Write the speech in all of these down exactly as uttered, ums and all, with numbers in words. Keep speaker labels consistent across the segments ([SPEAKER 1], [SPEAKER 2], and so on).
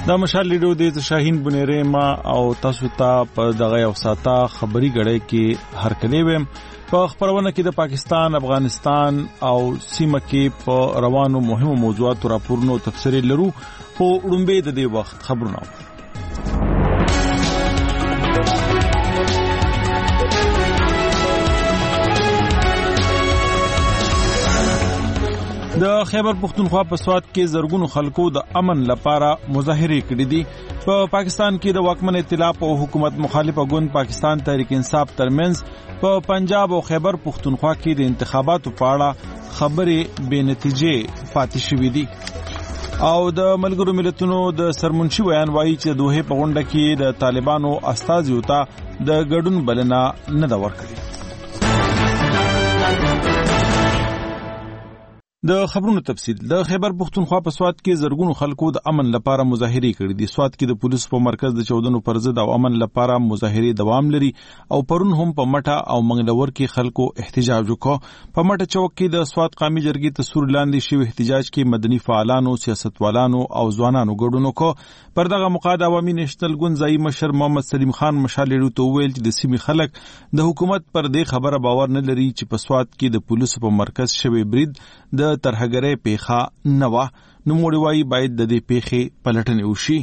[SPEAKER 1] دا مشال لیډو د شاهین بنيره ما او تاسو ته په دغه یو ساته خبري غړې کې هر کلی ویم په خبرونه کې د پاکستان، افغانستان او سیمه کې په روانو مهمو موضوعاتو راپورونو تفسیر لرو. په وړاندې د دې وخت خبرونه د خیبر پختونخوا په سوات کې زرګونو خلکو د امن لپاره مظاهره کړې دي. په پاکستان کې د واکمن ائتلاف او حکومت مخالفه ګوند پاکستان تحریک انصاف ترمنځ په پنجاب او خیبر پختونخوا کې د انتخاباتو په اړه خبرې بې نتیجې پاتې شوې دي. او د ملګرو ملتونو د سرمنشي بیان وایي چې دوه په غونډه کې د طالبانو استازیو ته د ګډون بلنه نه ده ورکړې. د خبرونو تفصیل. د خیبر پختونخوا په سوات کې زرګونو خلکو د امن لپاره مظاهره کړې دي. سوات کې د پولیسو په مرکز د چودنو پر ضد او امن لپاره مظاهره دوام لري او پرون هم په مټه او منګلور کې خلکو احتجاج وکړ. په مټه چوک کې د سوات قومي جرګې تصور لاندې شوی احتجاج کې مدني فعالانو، سیاستوالانو او ځوانانو ګډون وکړ. پر دغه موقع د عوامي نېشنل ګوند ځایي مشر محمد سلیم خان مشالېړو ته وویل چې د سیمې خلک د حکومت پر دې خبره باور نه لري چې په سوات کې د پولیسو په مرکز شوی برید د ترهګرۍ پیښه نه وه. نوموړي وایي باید د دې پیښې پلټنې وشي.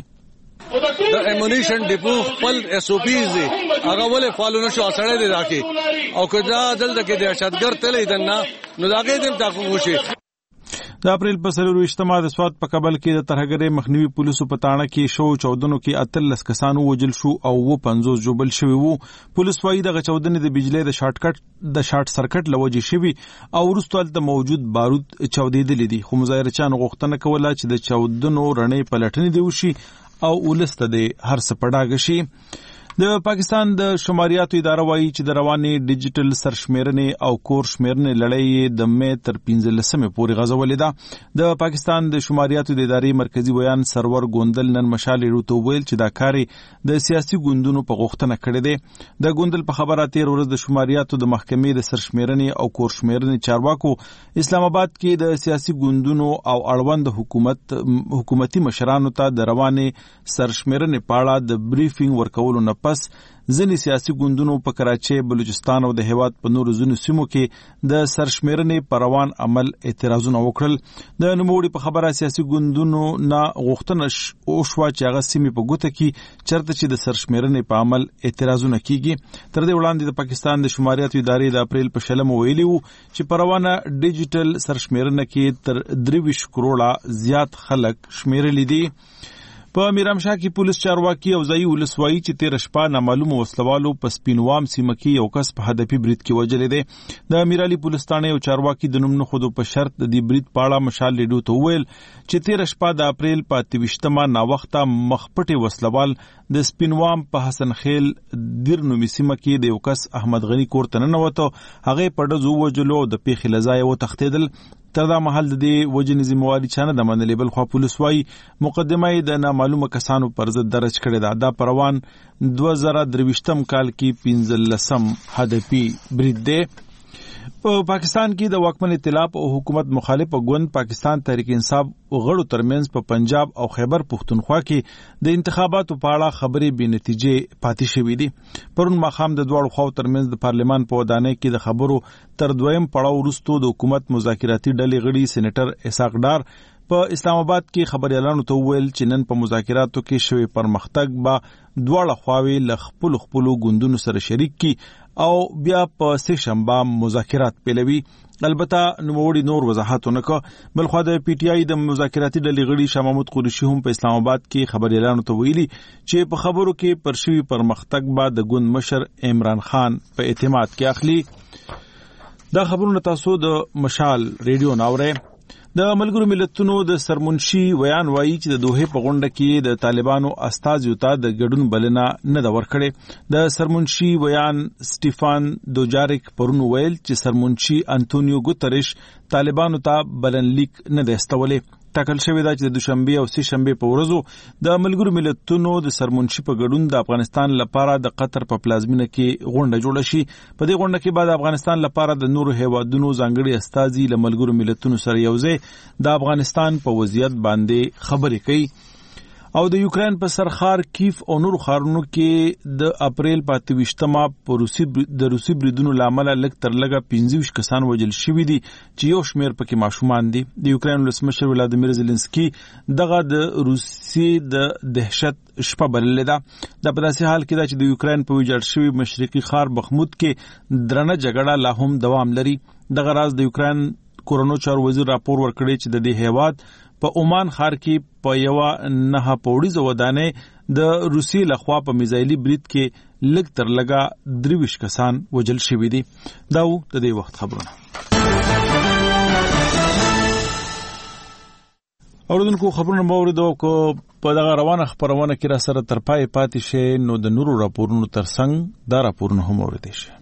[SPEAKER 2] د ایمونیشن ډیپو خپل ایس او پیز دي هغه ولې فالو نشو اثر دی راکې او که دا دلته کې د شتګر تلې دنه نو دا کې دم تاسو وشي.
[SPEAKER 1] د اپریل په څلور اجتماع د سوات په کابل کې د ترهګرۍ مخنیوي پولیسو په تاڼه کې شو چودنو کې اتلس کسانو وجل شو او و پنځوس جوبل شوي وو. پولیس وایي دغه چودنې د بجلی د شارټ کټ د شارټ سرکټ لوجې شوي او وروسته هلته موجود بارود چاودېدلي دي. خو مظاهرچیانو غوښتنه کوله چې د چودنو رڼې پلټنې دې وشي او ولس ته دې هر څه په ډاګه شي. د پاکستان د شماریاتو اداره وایي چې د روانې ډیجیټل سرشمیرنې او کور شمیرنې لړۍ د مې تر پنځلسمې پورې غځولې ده. د پاکستان د شماریاتو د ادارې مرکزی بیان سرور ګوندل نن مشالېړو ته وویل چې دا کار د سیاسي ګوندونو په غوښتنه کړی دی. د ګوندل په خبره تېر ورځ د شماریاتو د محکمې د سرشمیرنې او کور شمیرنې چارواکو اسلام آباد کې د سیاسي ګوندونو او اړوند حکومت حکومتي مشرانو ته د روانې سرشمیرنې په اړه د بریفینګ ورکولو نه پس ځینې سیاسي ګوندونو په کراچۍ، بلوچستان او د هیواد په نورو ځینو سیمو کې د سرشمیرنې په روان عمل اعتراضونه وکړل. د نوموړي په خبره سیاسي ګوندونو نه غوښتنه وشوه چې هغه سیمې په ګوته کې چېرته چې د سرشمیرنې په عمل اعتراضونه کیږي. تر دې وړاندې د پاکستان د شماریاتو ادارې د اپریل په شلمه ویلي وو چې په روانه ډیجیټل سرشمیرنه کې تر درې ویشت کروړه زیات خلک شمیرلي دي. په میرامشاه کې پولیس چارواکي او ځایي ولس وایي چې تېره شپه نامعلومو وسلوالو په سپینوام سیمه کې یو کس په هدفي برید کې وژلی دی. د میرالي پولیس تاڼې یو چارواکي د نوم نه ښودو په شرط د دې برید په اړه مشال لیډو ته وویل چې تېره شپه د اپریل په اته ویشتمه ناوخته مخپټې وسلوال د سپینوام په حسن خیل دیر نومي سیمه کې د یو کس احمد غني کور ته ننوته. هغه یې په ډزو ووژلو او د پیښې له ځایه وتښتېدل. تر دا مهال د دې وجې ذمہواري چا نه ده منلې، بل خوا پولیس وایي مقدمه یې د نامعلومه کسانو پر ضد درج کړې ده. دا په روان دوه زره درویشتم کال کې پنځلسم هدفي برید دی. په پاکستان کې د واکمن ائتلاف او حکومت مخالفه ګوند پاکستان تحریک انصاف غړو ترمنځ په پنجاب او خیبر پختونخوا کې د انتخاباتو په اړه خبرې بې نتیجې پاتې شوې دي. پرون ماښام د دواړو خواو ترمنځ د پارلمان په ودانۍ کې د خبرو تر دویم پړاو وروسته د حکومت مذاکراتي ډلې غړي سېنیټر اسحاق ډار په اسلام آباد کې خبريالانو ته وویل چې نن په مذاکراتو کې شوی پرمختګ به دواړه خواوې له خپلو خپلو ګوندونو سره شریک کی او بیا په سه شنبه مذاکرات پیلوي. البته نوموړي نور وضاحت ونه کړ. بلخوا د پی ټی آی د مذاکراتي ډلې غړي شاه محمود قریشي هم په اسلام آباد کې خبريالانو ته ویلي چې په خبرو کې پر شوي پرمختګ به د ګوند مشر عمران خان په اعتماد کې اخلي. دا خبرونه تاسو د مشال ریډیو ناوړئ. د ملګرو ملتونو د سرمنشي ویان وایي چې د دوحې په غونډه کې د طالبانو استازیو ته د ګډون بلنه نه ده ورکړې. د سرمنشي ویان سټیفان دوجاریک پرون ویل چې سرمنشي انټونیو ګوتریش طالبانو ته بلنلیک نه دی استولی. ټاکل شوې ده چې د دوشنبه او سه شنبه په ورځو د ملګرو ملتونو د سرمنشي په ګډون د افغانستان لپاره د قطر په پلازمینه کې غونډه جوړه شي. په دې غونډه کې بعد افغانستان لپاره د نورو هیوادونو ځانګړي استازي له ملګرو ملتونو سره یوځای د افغانستان په وضعیت باندې خبرې کوي. او د یوکرين په سرخار کیف او نور ښارونو کې د اپریل په اته ویشتمه په روسي د روسي بریدونو لامل لږ تر لږه پنځه ویشت کسان وژل شوي دي چې یو شمېر پکې ماشومان دي. د یوکرين ولسمشر ولادیمیر زيلنسکي دغه د روسي د دهشت شپه بللې ده. د په داسې حال کې ده چې د یوکرين په ویجاړ شوي مشرقي ښار بخمود کې درنه جګړه لا هم دوام لري. دغه راز د یوکرين کورونو چارو وزیر راپور ورکړی چې د دې هیواد په عمان ښار کې په یو نه پوړیزه ودانې د روسي لخوا په میزایلي برید کې لږ تر لږه درې ویشت کسان وژل شوي دي. دا و د دې وخت خبرونه. اوردونکو خبرونه مو اوریدو کو په دغه روانه خبرونه کې را سره تر پای پاتې شي نو د نورو راپورونو ترڅنګ دا راپورونه هم اوریدئ شي.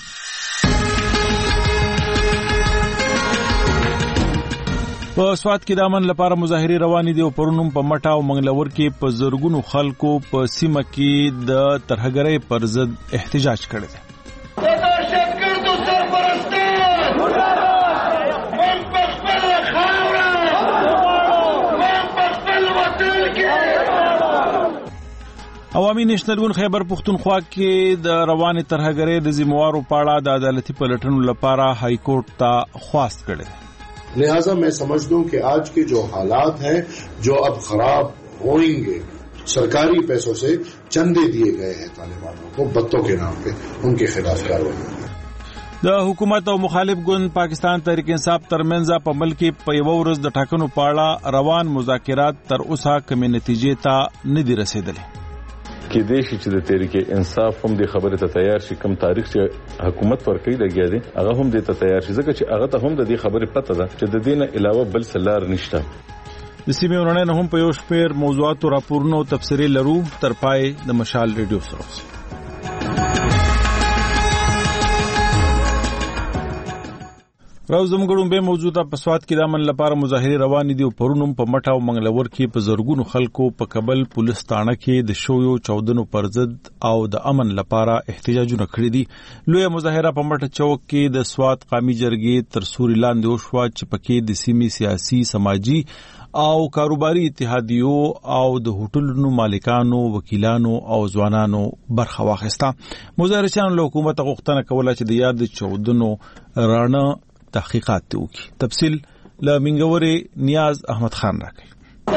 [SPEAKER 1] په سوات کې د امن لپاره مظاهرې روانې دي او پرونم په مټه او منګلور کې په زرګونو خلکو په سیمه کې د ترهګرۍ پر ضد احتجاج کړی دی. عوامي نېشنل ګوند خیبر پښتونخوا کې د روانې ترهګرۍ د ذمہوارو په اړه د عدالتي پلټنو لپاره های کورټ ته خواست کړی.
[SPEAKER 3] لہذا میں سمجھتا ہوں کہ آج کے جو حالات ہیں جو اب خراب ہوئیں سرکاری پیسوں سے چندے دیے گئے ہیں طالبانوں کو بتوں کے نام پہ ان کے خلاف کارروائی.
[SPEAKER 1] د حکومت او مخالف ګوند پاکستان تحریک انصاف ترمنځ په ملک کې په یو ورځ د ټاکنو په اړه روان مذاکرات تر اوسه کومې نتیجې ته نه دي رسیدلې.
[SPEAKER 4] کې دې شي چې د تحریک انصاف هم د خبره ته تیار شي کوم تاریخ چې حکومت ورکړي لګیا دي هغه هم د ته تیار شي ځکه چې هغه ته هم د دې خبره پته ده چې د دې نه علاوه بل سلار نشته.
[SPEAKER 1] د سیمې ورننه هم په یو شمېر موضوعاتو راپورونو تفسیري لرو تر پای د مشال ریډیو سره. راو زموږ به موجوده په سوات کې د امن لپاره مظاهرې روانې دي او پرونم په مټه او منګلور کې په زرګونو خلکو په کابل پولیس تاڼه کې د شویو چودنو پر ضد او د امن لپاره احتجاجونه کړي دي. لویه مظاهره په مټه چوک کې د سوات قومي جرګې تر سوري لاندې وشوه چې پکې د سیمې سیاسي سماجی او کاروباري اتحادیو او د هوټلونو مالکانو وکیلانو او ځوانانو برخه واخیسته. مظاهرچیانو له حکومت غوښتنه کوله چې د یاد چودنو رانه تحقیقات وکړي. تفصیل له منګورې نیاز احمد خان راکړي.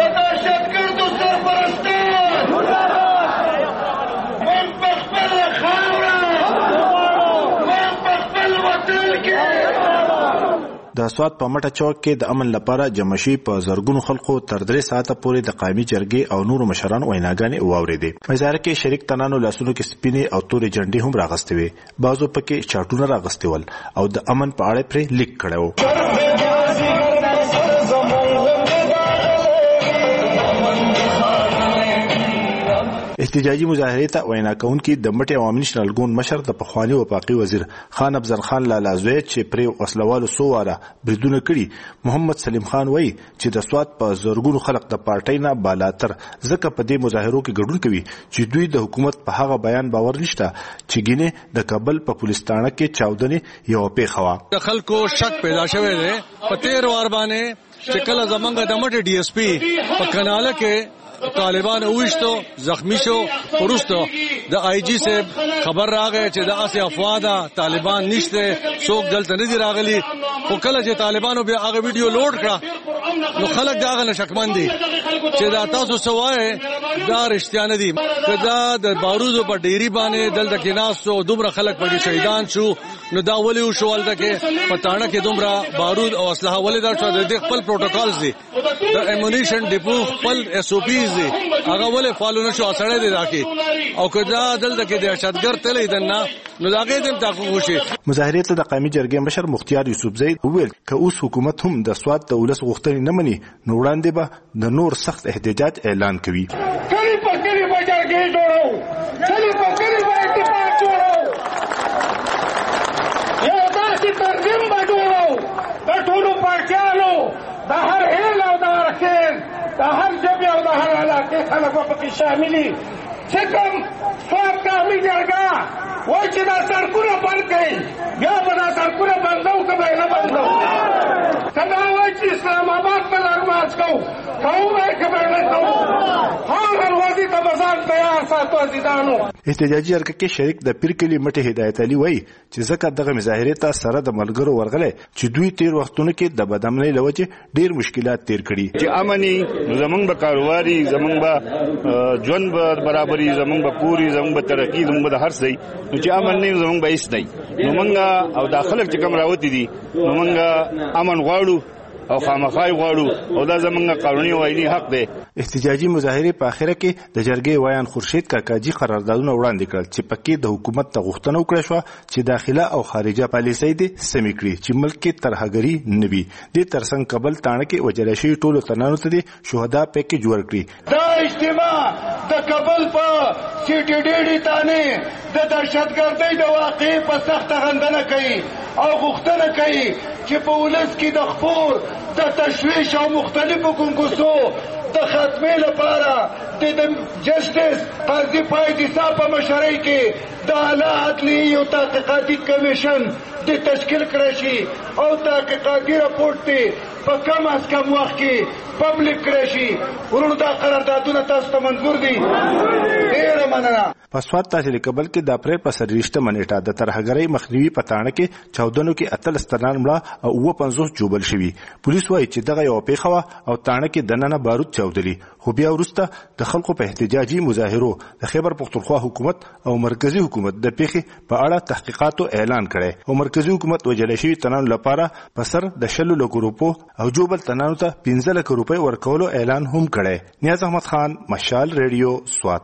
[SPEAKER 5] د سوات په مټه چوک کې د امن لپاره جمشي په زرګونو خلکو تر درې ساعته پورې د قومي جرګې او نورو مشرانو ویناګانې واورېدې. مظاهره کې شریک تنانو لاسونو کې سپینې او تورې جنډې هم راغستې وې. بعضو پکې چاټونه راغستې ول او د امن په اړه پرې لیک کړی و. احتجاجي مظاهرې ته وینا کوونکي د مټي عوامي نېشنل ګوند مشر د پخوانی وفاقي وزیر خان افضل خان لالا زوی چې پر وسلوالو سو واره بریدونه کړي محمد سلیم خان وایي چې د سوات په زرګونو خلک د پارټۍ نه بالاتر ځکه په دې مظاهرو کې ګډون کوي چې دوی د حکومت په هغه بیان باور نشته چې ګینه د کابل په پولیس تاڼه کې چاودنې یو پیښه وه.
[SPEAKER 2] د خلکو شک پیدا شوی دی په تیر وار باندې چې کله زمونږ د مټي ډي اس پی په کناله کې طالبان اوښتو زخمی شو ورستو د آی جی سے خبر راغی چې د اسه افواده طالبان نشته څوک دلته نه دی راغلي خو کله چې طالبانو بیا هغه ویډیو لوډ کړه نو خلک دا غل شکمن دي چې دا تاسو سوای دا رښتیا نه دي دا د بارودو په ډيري باندې دلته کې ناسو دومره خلک په شهیدان شو نو دا ولي شو ولته کې پټاڼه کې دومره بارود او اسلحه ولې دا شو د خپل پروتوکولز دي د امونیشن ډیپو خپل ایس او پیز دي هغه ولې فالو نشو اثرې دي راکې او کدا دلته کې د شتګر تلې دنه نو لاګې دم تاسو وشي.
[SPEAKER 5] مظاهرې ته د قومي جرګې مشر مختیار یوسف زید وویل ک اوس حکومت هم د سوات د ولس غوښتنې نه مني نو وړاندې به د نور سخت احتجاج اعلان کوي.
[SPEAKER 6] کلی په کلی به جرګې جوړو کلی په کلی به اتفاق جوړو یو داسې تنظیم به جوړو د ټولو پارټیانو د هر هیل او د هر خیل د هر ژبې او د هر علاقې خلک به پکې شاملي چې کوم سوات قومي جرګه وایي چې دا سړکونه بند کړئ بیا به دا سړکونه بندو که به یې نه بندو که دا وایي چې اسلام آباد به لړما احتجاج کوو کوو به که به نه کوو هر الوزي ته به ځان تیار ساتو عزیزانو.
[SPEAKER 5] احتجاجي حرکت کې شریک د پیر کلي مټې هدایت علي وایي چې ځکه دغه مظاهرې ته سره د ملګرو ورغلی چې دوی تیر وختونو کې د بدامنۍ له وجې ډېر مشکلات تیر کړي
[SPEAKER 7] چې امني زمونږ به کاروباري زمونږ به ژوند به برابري زمونږ به کوري زمونږ به ترقي زمونږ به د هر څه نو چې امن نه زمونږ به هېڅ دی نو موږ او دا خلک چې کوم راوتي دي نو موږ امن غواړو او خامخای غواړو او دا زمونږ قانوني او آئیني حق دی.
[SPEAKER 5] احتجاجي مظاهرې په اخره کې د جرګې ویان خورشید کاکاجي قراردادونه وړاندې کړل چې پکې د حکومت ته غوښتنه وکړه شوه چې داخله او خارجه پالیسۍ دې سمې کړي چې ملک کې ترهګري نه وي. دې ترڅنګ کابل تاڼه کې وژل شوي ټولو تنانو ته دې شهدا پیکیج ورکړي.
[SPEAKER 6] دا اجتماع د کابل په سی ټي ډي ډي تانې د دهشتګردۍ د واقعې په سخته غندنه کوي او غوښتنه کوي چې په ولس کې د خپور د تشویش او مختلفو ګنګوسو د خاتمې لپاره د جسټس قاضي پایدیسا په مشرۍ کې د اعلی عدلیې یو تحقیقاتي کمیشن د تشکیل کړی شي او تحقیقاتي راپورټ ته په کم از کم وخت کې پبلیک کړی شي. ورونو دا قراردادونه تاسو ته منظور دي؟ ډېره مننه.
[SPEAKER 5] په سوات تحصیل کابل کې د اپریل په څلرویشتمه نیټه د ترهګرۍ مخنیوي په تاڼه کې چاودنو کې اتلس تنان مړه او اووه پنځوس جوبل شوي. پولیس وایي چې دغه یوه پیښه وه او تاڼه کې دننه بارود چاودلي خو بیا وروسته د خلکو په احتجاجي مظاهرو د خیبر پختونخوا حکومت او مرکزي حکومت د پیښې په اړه تحقیقاتو اعلان کړی او مرکزي حکومت وژل شوي تنانو لپاره په سر د شلو لکو روپو او جوبل تنانو ته پنځه لکه روپۍ ورکولو اعلان هم کړی. نیاز احمد خان، مشال ریډیو، سوات.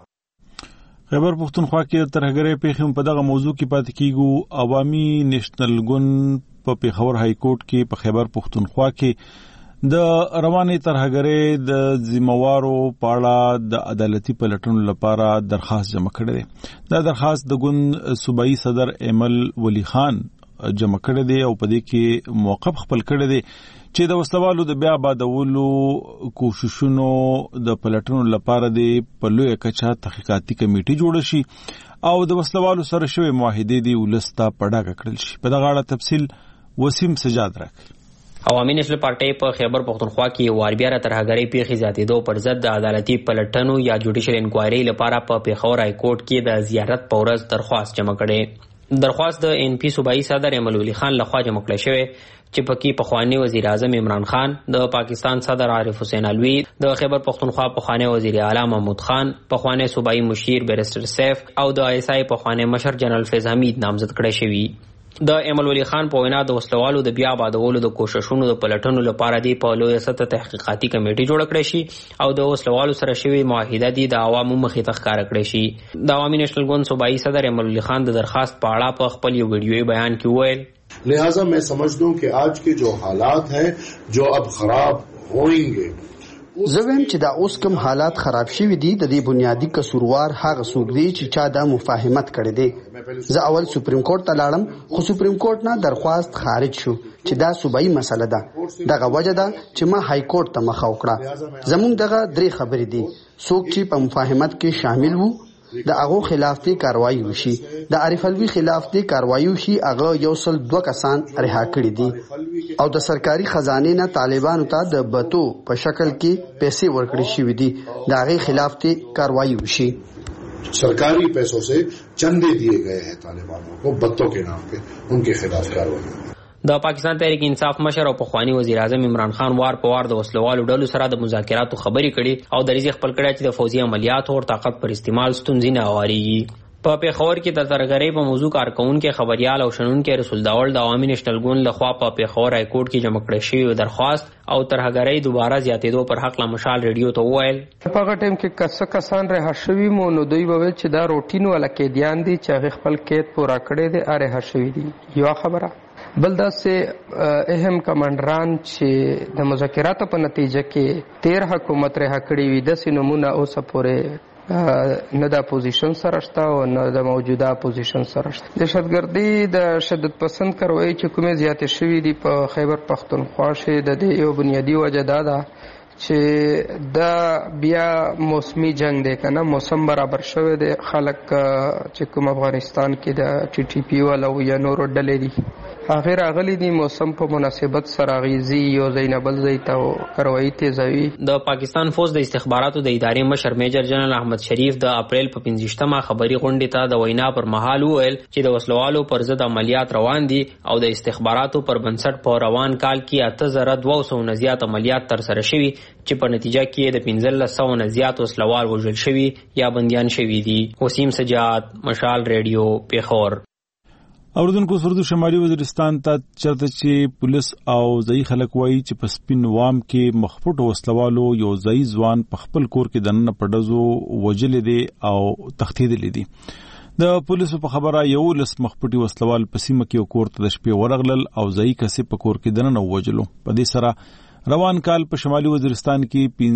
[SPEAKER 1] خیبر پختونخوا کې د ترهګرۍ پیښې په دغه موضوع کې پاتې کیږو. عوامي نیشنل ګوند په پیښور های کورټ کې په خیبر پختونخوا کې د روانې ترهګرۍ د ذمہوارو په اړه د عدالتي پلټنو لپاره درخواست جمع کړی دی. دا درخواست د ګوند صوبایي صدر ایمل ولی خان جمع کړی دی او په دې کې موقف خپل کړی دی چې د وسلوالو د بیا آبادولو کوششونو د پلټنو لپاره د په لویه کچه تحقیقاتي کمیټې جوړه شي او د وسلوالو سره شوی معاهدې د ولس ته په ډاګه کړل شي. په دغه اړه تفصیل وسیم سجاد راکړي.
[SPEAKER 8] عوامي نېشنل پارټۍ په خیبر پختونخوا کې وار بیا ترهګرۍ پیښې زیاتېدو پر ضد د عدالتي پلټنو یا جوډیشل انکوایري لپاره په پیښور های کورټ کې د زیارت په ورځ درخواست جمع کړی. درخواست د ان پی صوبایي صدر ایمل ولی خان لخوا جمع کړی شوی چې پکې پخوانی وزیر اعظم عمران خان، د پاکستان صدر عارف حسین الوی، د خیبر پختونخوا پخوانی وزیر اعلی محمود خان، پخوانی صوبایي مشیر بیرسټر سیف او د آی اس آی پخوانی مشر جنرال فیض حمید نامزد کړی شوی. د ایمل ولی خان په وینا د وسلوالو د بیا آبادولو د کوششونو د پلټنو لپاره دی په لویه سطح تحقیقاتي کمیټې جوړه کړې شي او د وسلوالو سره شوی معاهده دی د عوامو مخې ته ښکاره کړې شي. د عوامي نیشنل ګوند صوبایي صدر ایمل ولی خان د درخواست په اړه په خپل یو ویډیويي بیان کې وویل
[SPEAKER 3] لہذا میں سمجھتا ہوں کہ آج کے جو حالات ہیں جو اب خراب ہوئیں
[SPEAKER 9] زه ویم چې دا اوس کوم حالات خراب شوي دي د دې بنیادی قصوروار هغه څوک دی چې چا دا مفاهمت کړی دی. زه اول سپریم کورټ ته لاړم خو سپریم کورټ نه درخواست خارج شو چې دا صوبایي مسله ده. دغه وجه ده چې ما های کورټ ته مخه وکړه. زمونږ دغه درې خبرې دي، څوک چې په مفاهمت کې شامل وو د هغه خلاف دی کاروایی وشي، د عارف الوی خلاف دی کاروایی وشي، هغه یو سل دوه کسان رها کړي دي او د سرکاري خزانه نه طالبانو ته د بتو په شکل کې پیسې ورکړي شوې دي، د هغه خلاف دی کاروایی وشي.
[SPEAKER 3] سرکاری پیسوں سے چندے دیے گئے ہیں طالبانوں کو بتوں کے نام پہ، ان کے خلاف کارروائی.
[SPEAKER 8] د پاکستان تحریک انصاف مشر او پخوانی وزیر اعظم عمران خان وار په وار د وسلوالو ډلو سره د مذاکراتو خبرې کړي او د ریزي خپل کړی چې د فوجي عملیاتو او طاقت پر استعمال ستونزې نه اوريږي. په پیښور کې د ترهګرۍ په موضوع کارکونکو خبريال او شنونکو رسول داول د عوامي نیشنل ګوند لخوا په پیښور های کورټ کې جمع کړی شوی درخواست او ترهګرۍ دوباره زیاتېدو پر حق لا مشال ریډیو ته وویل
[SPEAKER 10] په هغه ټیم کې کس کسان رها شوي مو نو دوی به چې دا روټین ولا کې دیان دي چې خپل کېد پورا کړی دي اره شوي دي. یو خبره بل داسې اهم کمانډران چې د مذاکراتو په نتیجه کې تیر حکومت رها کړی وي داسې نمونه اوسه پورې نه د اپوزیشن سره شته او نه د موجوده اپوزیشن سره شته. دهشتګردي د شدت پسند کاروایی چې کومې زیاتې شوي دي په خیبر پختونخوا کې د دې یو بنیادی وجه دا ده چې دا بیا موسمی جنگ دی کنه، موسم برابر شوی دی. خلک چې کوم افغانستان کې د ټي ټي پی والا یا نورو ډلې دي هغه راغلي دي موسم په مناسبت سره غیزي یو زینبل زیتا او کاروایی تیزوي.
[SPEAKER 8] د پاکستان فوج د استخباراتو د ادارې مشر میجر جنرال احمد شریف د اپریل په پنځشتمه خبري غونډې ته د وینا پر مهال وویل چې د وسلوالو پر ضد عملیات روان دي او د استخباراتو پر بنسټ په روان کال کې اته زره دوه سوه نه زیات عملیات تر سره شوي چې په نتیجه کې د پنځلس سوه نه زیات وسلوال وژل شوي یا بندیان شوي دي. وسیم سجاد، مشال ریډیو، پیښور.
[SPEAKER 1] اوردونکو سرود شمالي وزیرستان ته چرته چې پولیس او ځای خلک وایي چې په سپین وام کې مخپټ وسلوالو یو ځای ځوان په خپل کور کې دننه په ډزو وجلې دي او تښتېدلي دي. د پولیسو په خبره یو لس مخپټي وسلوال په سیمه کې کور ته د شپې ورغلل او ځای کسې په کور کې دننه وجلو. په دې سره روان کال په شمالي وزیرستان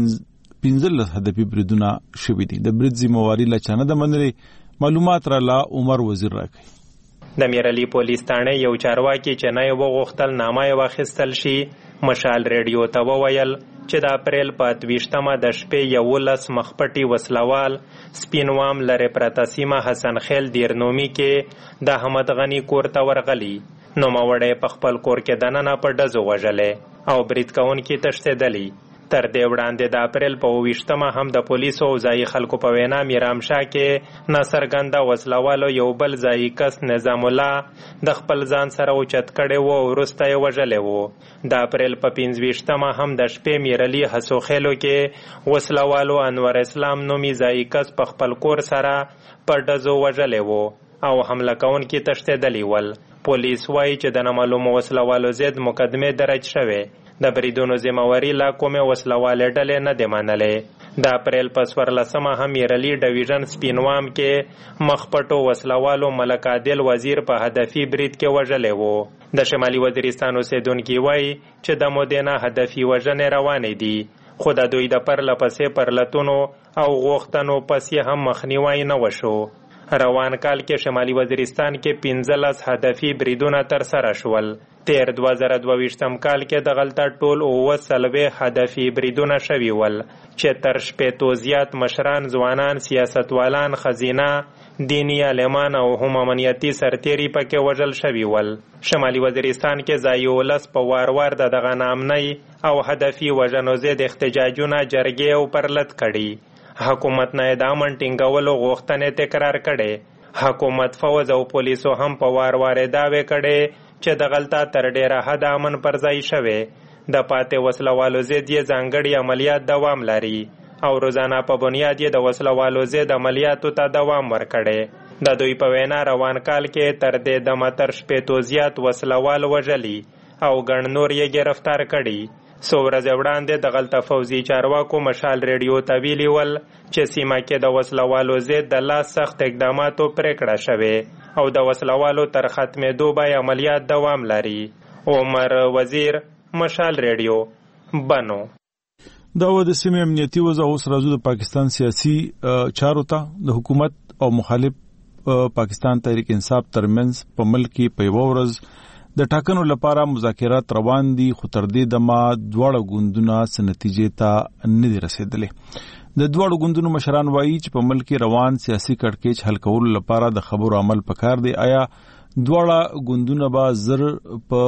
[SPEAKER 1] کې پنځلس هدفي بریدونه شوي دي. د برید ذمہواري لا چانه د منلې معلومات را لا عمر وزیر راکړي.
[SPEAKER 11] د میرعلی پولیس تانه یو چارواکي چې نه وغوښتل نامه یې واخیستل شي مشال ریډیو ته وویل چې د اپریل په اتویشتمه د شپې یولس مخپټي وسلوال سپینوام لرې پرته سیمه حسن خیل دیرنومي کې د احمد غني کور ته ورغلي. نوموړی په خپل کور کې دننه په ډزو وژلې او برید کوونکي تښتېدلي. تر دې وړاندې د اپریل په اوویشتمه هم د پولیسو او ځایي خلکو په وینا میرامشاه کې ناڅرګنده وسلوالو یو بل ځایي کس نظام الله د خپل ځان سره اوچت کړی و او وروسته یې وژلی و. د اپریل په پنځویشتمه هم د شپې میرعلي حسوخیلو کې وسلوالو انور اسلام نومي ځایي کس په خپل کور سره په ډزو وژلی و او حمله کوونکي تښتېدلي ول. پولیس وایي چې د نامعلومو وسلوالو ضد مقدمې درج شوې. د بریدونو ذمہواري لا کومې وسلوالې ډلې نه دي منلې. د اپریل په څوارلسمه هم میرعلي ډویژن سپینوام کې مخپټو وسلوالو ملک عادل وزیر په هدفي برید کې وژلی و. د شمالي وزیرستان اوسیدونکي وایي چې د مودې نه هدفي وژنې روانې دي خو د دوی د پرله پسې پرلتونو او غوښتنو پسې هم مخنیوی نه وشو. روان کال کې شمالي وزیرستان کې پنځلس هدفي بریدونه تر سره شول. تیر دوه زره دوه ویشتم کال کې دغلته ټول اووه څلوېښت هدفي بریدونه شوي ول چې تر شپېتو زیات مشران، ځوانان، سیاستوالان، ښځینه، دینی عالمان او هم امنیتي سرتیري پکې وژل شوي ول. شمالي وزیرستان کې ځایي ولس په وار وار د دغه نامنۍ او هدفي وژنو ضد احتجاجونه جرګې او پرلت کړي. حکومت نه د امن ټینګولو غوښتنې تکرار کړي. حکومت، فوج او پولیسو هم په وار وار دعوې کړي چې دغلته تر ډیره حد امن پر ځای شوی. د پاتې وسلوالو ضد یې ځانګړي عملیات دوام لري او روزانه په بنیاد یې د وسلوالو ضد عملیاتو ته دوام ورکړي. د دوی په وینا روان کال کې تر دې دمه تر شپېتو زیات وسلوال وژلي او ګڼ نور یې گرفتار کړي. څو ورځې وړاندې دغلته فوزي چارواکو مشال ریډیو ته ویلي ول چې سیمه کې د وسلوالو ضد د لا سخت اقداماتو پرېکړه شوې او د وسلوالو تر ختمېدو به عملیات دوام لري. عمر وزیر، مشال ریډیو، بنو.
[SPEAKER 1] دا و د سیمې امنیتي وضع. اوس راځو د پاکستان سیاسي چارو ته. د حکومت او مخالف پاکستان تحریک انصاف ترمنځ په ملک کې په یوه ورځ د ټاکنو لپاره مذاکرات روان دي خو تر دې دمه دواړه ګوندونه څه نتیجې ته نه دي رسېدلې. د دواړو ګوندونو مشران وایي چې په ملک کې روان سیاسي کړکېچ حل کولو لپاره د خبرو عمل پکار دی. آیا دواړه ګوندونه به زر په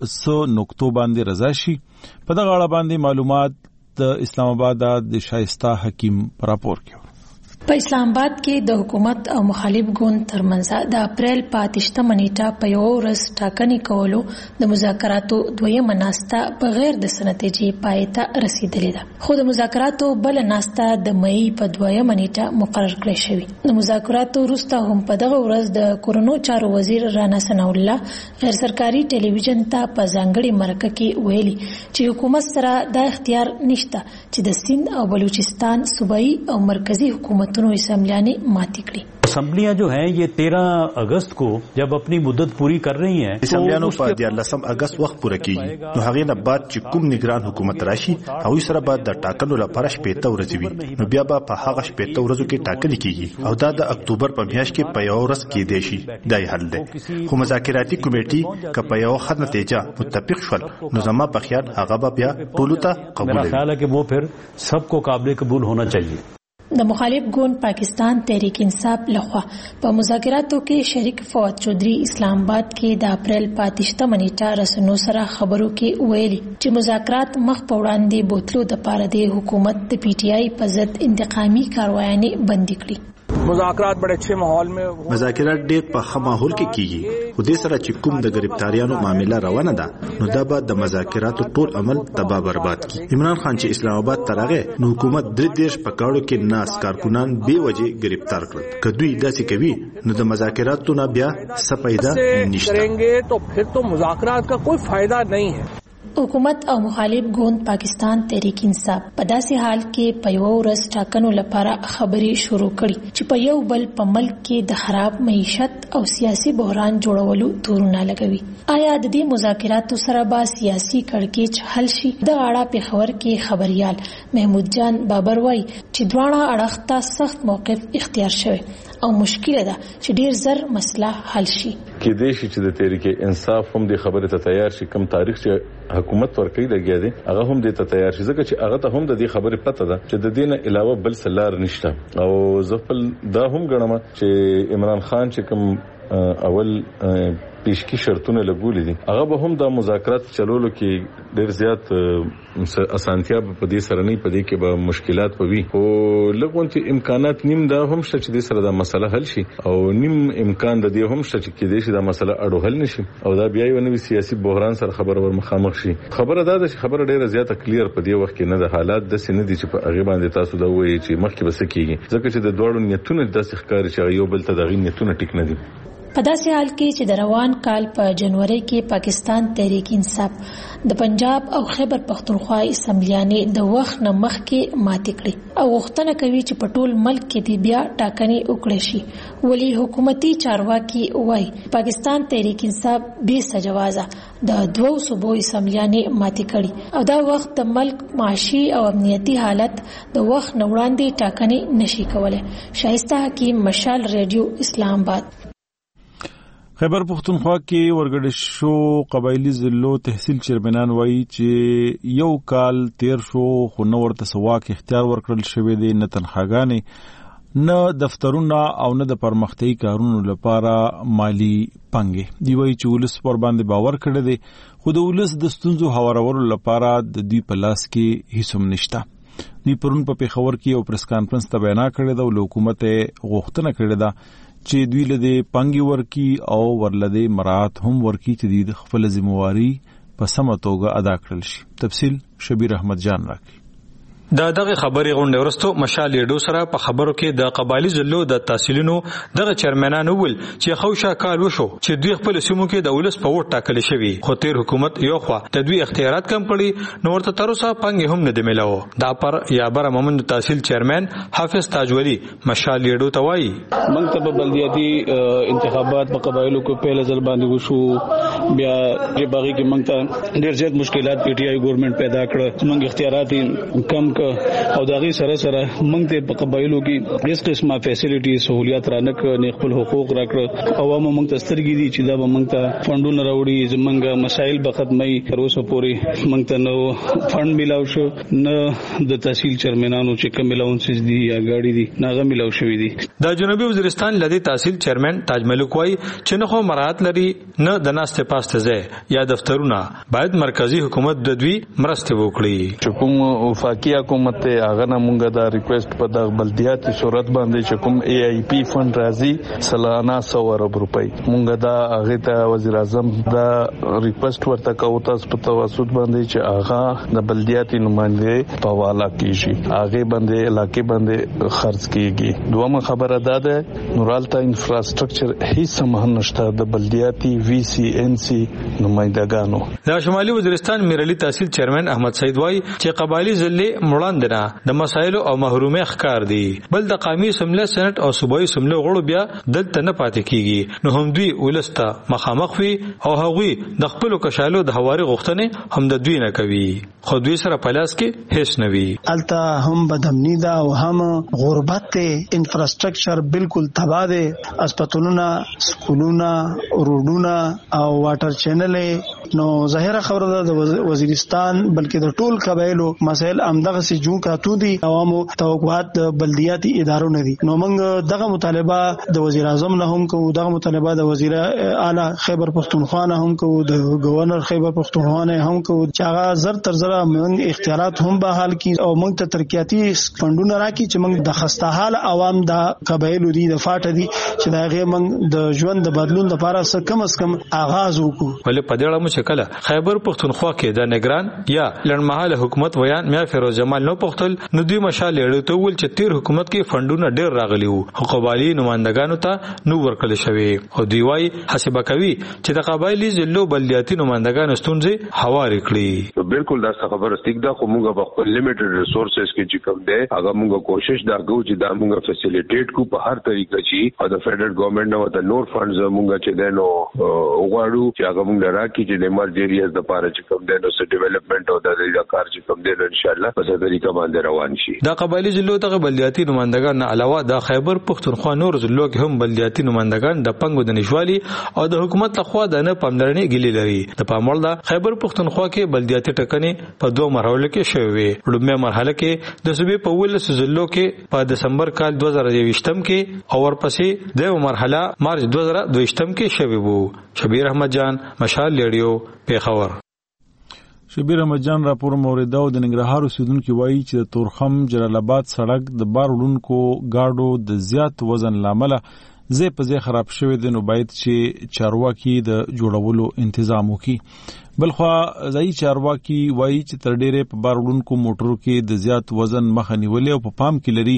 [SPEAKER 1] څه نقطو باندې رضا شي؟ په دغه اړه باندې معلومات د اسلام آباد د شایسته حکیم په راپور کې.
[SPEAKER 12] په اسلام آباد کې د حکومت او مخالف ګوند ترمنځ د اپریل په اتشتمه نیټه په یوه ورځ ټاکنې کولو د مذاکراتو دویمه ناسته بغیر د څه نتیجې پای ته رسېدلې ده. خو د مذاکراتو بله ناسته د مئی په دویمه نیټه مقرر کړې شوې. د مذاکراتو وروسته هم په دغه ورځ د کورونو چارو وزیر رانا ثناء الله غیر سرکاري ټلویزیون ته په ځانګړې مرکه کې ویلي چې حکومت سره دا اختیار نشته چې د سند او بلوچستان صوبایي او مرکزی حکومت اسمبلیاں ماتی کړي.
[SPEAKER 13] اسمبلیاں جو ہیں یہ تیرہ اگست کو جب اپنی مدت پوری کر رہی ہیں
[SPEAKER 5] اسمبلیانو په دیارلسم اگست وخت پوره کیږي نو هغه نه بعد چې کوم نگران حکومت راشي هغه سره بعد د ټاکنو لپاره شپېته ورځې وي نو بیا به په هغه شپېته ورځو کې ټاکنې کیږي او دا د اکتوبر په میاشت کې په یو ورځ کې دی شي. دا حل دی خو مذاکراتي کمیټې که په یو ښه نتیجه متفق شول نو زما په خیال هغه به بیا ټولو ته قبول وي.
[SPEAKER 13] میرا خیال ہے کہ وہ پھر سب کو قابل قبول ہونا چاہیے.
[SPEAKER 12] د مخالف ګوند پاکستان تحریک انصاف لخوا په مذاکراتو کې شریک فواد چودھری اسلام آباد کې د اپریل پاتشتمه نیټه رسنو سره خبرو کې ویلي چې مذاکرات مخ په وړاندې بوتلو د پاره د حکومت د پی ټی آی په ضد انتقامي کاروایانې بندي کړي.
[SPEAKER 14] مذاکرات بڑے اچھے ماحول میں
[SPEAKER 5] مذاکرات ډېر په ښه ماحول کې کیږي، خو دې سره چې کوم د گرفتاریانو معامله روانه ده نو دا به د مذاکراتو ټول عمل تباہ برباد کی. عمران خان چې اسلام آباد ته راغی نو حکومت درې دیش په کاړو کې ناس کارکونان به وجې گرفتار کړل. کدوې داسې کوي نو د مذاکراتو نه بیا څه پیدا نشته
[SPEAKER 14] کریں تو پھر تو مذاکرات کا کوئی فائدہ نہیں ہے.
[SPEAKER 12] حکومت او مخالف ګوند پاکستان تحریک انصاف په داسې حال کې په یو ورځ ټاکنو لپاره خبرې شروع کړي چې په یو بل په ملک کې د خراب معیشت او سیاسي بحران جوړولو تورونه لګوي. آیا د دې مذاکراتو سره به سیاسي کړکېچ حل شي؟ د اړه پېښور کې خبريال محمود جان بابر وایي چې دواړه اړخ ته سخت موقف اختیار شوی او مشکل ده چې ډیر زر مسله حل شي.
[SPEAKER 4] کې دې شي چې د تحریک انصاف هم د خبره ته تیار شي، کم تاریخ چې حکومت ورکړي لګیا دي هغه هم دې ته تیار شي، ځکه چې هغه ته هم د دې خبره پته ده چې د دینه علاوه بل سلار نشته. او زفل دا هم غنمه چې عمران خان چې کوم اول پیشکی شرطونه لګولې دي هغه به هم د مذاکرات چلولو کې ډېر زیات اسانتیا په دې سره نه پدې کې به مشکلات پوي او لګونتي امکانات نیم دا هم شته چې د سره دا مسله حل شي او نیم امکان د دې هم شته چې کې دې شي دا مسله اړو حل نشي او دا بیا یو نوې سیاسي بحران سره خبر ور مخامخ شي. خبره دا ده چې خبره ډېره زیاته کلیر په دې وخت کې نه د حالات د سینې دي چې په هغه باندې تاسو دا وایي چې مخکې بس کېږي، ځکه چې د دوړو نیتونه داسې ښکاري چې یو بل ته د غي نیتونه ټیک نه دي.
[SPEAKER 12] په داسې حال کې چې د روان کال په جنوري کې پاکستان تحریک انصاف د پنجاب او خیبر پختونخوا اسمبلیانې د وخت نه مخکې ماتې کړې او غوښتنه کوي چې په ټول ملک کې د بیا ټاکنې وکړي شي. ولی حکومتي چارواکي وایي پاکستان تحریک انصاف بې سجوازه د دوو صوبو اسمبلیانې ماتې کړي او دا وخت د ملک معاشي او امنیتي حالت د وخت نه وړاندې ټاکنې نشي کولای. شایسته حکیم، مشال ریډیو، اسلام آباد.
[SPEAKER 1] خیبر پختونخوا کې ورګډ شو قبایلی ضلعو تحصیل چیرمنان وایي چې یو کال تیر شو خو نو ورته سواک اختیار ورکړل شوی دی، نه تنخواګانې نه دفترونه او نه د پرمختیايي کارونو لپاره مالی پنګې. دی وایي چې ولس پر باندې باور کړی دی خو د ولس د ستونزو هوارولو لپاره د دوی په لاس کې هیڅ هم نشته. دوی پرون په پیښور کې یو پریس کانفرنس ته بیان کړی دی او له حکومت غوښتنه کړې ده چې دوی له دې پنګي ورکی او ورلده مراعات هم ورکی چې د خپل ذمہواری په سمه توګه ادا کړل شي. تفصیل شبیر احمد جان راکړي.
[SPEAKER 15] دا دغه خبرې غونډه ورستو مشال لیډو سره په خبرو کې د قبایلی ضلعو د تحصیلونو دغه چیرمنان ول چې خوشا کال وشو چې دوی خپل سیمو کې د ولس په ووټ ټاکل شوی خو تیر حکومت یو خوا د دوی اختیارات کم کړي نو ورته تر اوسه پنګ هم نه دی ملاو. دا پر یابر مومند تحصیل چیرمن حافظ تاجولی مشال لیډو ته وایي
[SPEAKER 16] منتخب بلدیاتی انتخابات په قبایلو کې په لزل باندې وشو، بیا چې باغی کې منګ ډیر زیات مشکلات پی ټی آی ګورنمنت پیدا کړ، منګ اختیارات کم او داغي سره سره موږ ته په قبایلو کې هیڅ قسمه فیسیلیټي سہولیات رانک نه خپل حقوق راکړه. عوامو موږ ته سترګې دي چې دا به موږ ته فندونه راوړي، زمونږ مسایل به ختمي، تر اوسه پورې موږ ته نو فند ملاو شو نه د تحصیل چیرمنانو چې کوم ملاونسز دي یا گاډي دي ناغه ملاو شوې دي.
[SPEAKER 15] د جنوبي وزیرستان لدی تحصیل چیرمن تاج ملک وای چې نه خو مراعات لري نه د ناسته پاسته ځای یا دفترونه باید مرکزی حکومت د دوی مرسته وکړي.
[SPEAKER 16] چې کوم وفاقي حکومت ته هغه نه مونږه دا ریکوست په د بلدیاتي صورت باندې چې کوم ای ای پی فند راځي سلانه سو ارب روپۍ مونږه دا هغه ته وزیر اعظم دا ریکوست ورته کوو تاسو په توسط باندې چې هغه د بلدیاتي نمائنده په والا کیږي هغه باندې علاقې باندې خرڅ کیږي. دومره خبره ده ده نورالتا انفراستراکچر هیڅ هم نشته د بلدیاتي وی سی ان سی نمائندگانو.
[SPEAKER 15] د شمالي وزیرستان میرلی تحصیل چیرمن احمد سید وای چې قبایلی ضلع مړاند نه د مسایلو او محرومه ښکار دي، بل د قومي سمله سنټ او صوبایي سمله غړو بیا دلته نه پاتې کیږي نو هم دوی ولسته مخامخ وي او هغوی د خپل کشالو د هواري غوښتنې هم د دوی نه کوي خو دوی سره پلاس کې هیڅ نه وي.
[SPEAKER 17] الته هم بدامنی ده او هم غربت ته انفراستراکچر بالکل تباہ ده، اسپیټالونه، سکولونه، روډونه او واټر چینل نو ظاهره خبره ده د وزیرستان بلکې د ټول قبایلو مسائل امدغه سي جون کاتو دي عوامو توقعات د بلدیاتي ادارو نه دي. نو موږ دغه مطالبه د وزیر اعظم نه هم کوو، دغه مطالبه د وزیر اعلی خیبر پختونخوا نه هم کوو، د گورنر خیبر پختونخوا نه هم کوو چې هغه زر تر زر موږ اختیارات هم به حل کی او موږ ته ترقیاتي فندونه راکړي چې موږ د خسته حال عوام د قبایلو دي د فاټ دي چې دا غي موږ د ژوند د بدلون لپاره څه کم از کم آغاز وکړو.
[SPEAKER 15] ولې په دې اړه مو شکله خیبر پختونخوا کې د نگران یا لړمحاله حکومت ویان میا فیروز جمال نو پختل نو دوی مشال اړو ته ول چې تیر حکومت کې فندونه ډېر راغلي وو، حقوقي نمائندګانو ته نو ورکړل شوی او دوی وايي حسابه کوي چې د قبایلی ضلعو بلدیاتي نمائندګانو ستونزې هواري کړي.
[SPEAKER 18] بالکل دا خبره ستګ دا خو موږ په خپل لیمیټډ ریسورسز کې چې کوم دی هغه موږ کوشش دا کوو چې دا موږ فیسیلیټیټ کو په هر طریقه چې د فدرل ګورنمنت نو د نور فندز موږ چې دنو وغواړو چې هغه موږ راکړي چې د ایمرجنسیز د لپاره چې کوم دنو سره ډیولپمنٹ او د دې کار چې کوم دی ان شاء الله په څه طریقه باندې روان شي.
[SPEAKER 15] دا قبایلی ضلعو ته بلدیاتي نمائندګان علاوه د خیبر پختونخوا نور ضلعو کې هم بلدیاتي نمائندګان د پنګو د نشوالي او د حکومت لخوا د نه پاملرنې ګیلې لري. د پاموړ د خیبر پختونخوا کې بلدیاتي ټکنې په دوه مرحلو کې شوې. لومړی مرحله کې د صوبې په ولس ضلعو کې په دسمبر کال دوه زره یوویشتم کې او ورپسې د مرحله مارچ دوه زره دویشتم کې شوې وو. شبیر احمد جان، مشال ریډیو، پیښور.
[SPEAKER 1] شبیر احمد جان راپور موریدا او د ننګرهار اوسیدونکو وایي چې د تورخم جلال آباد سړک د بار وړونکو گاډو د زیات وزن لامل زی په زی خراب شوی دی، نو باید چې چارواکي د جوړولو تنظیم وکړي. بلخوا ځایي چارواکي وایي چې تر ډیره په بار وړونکو موټرو کې د زیات وزن مخه نیولې او په پام کې لري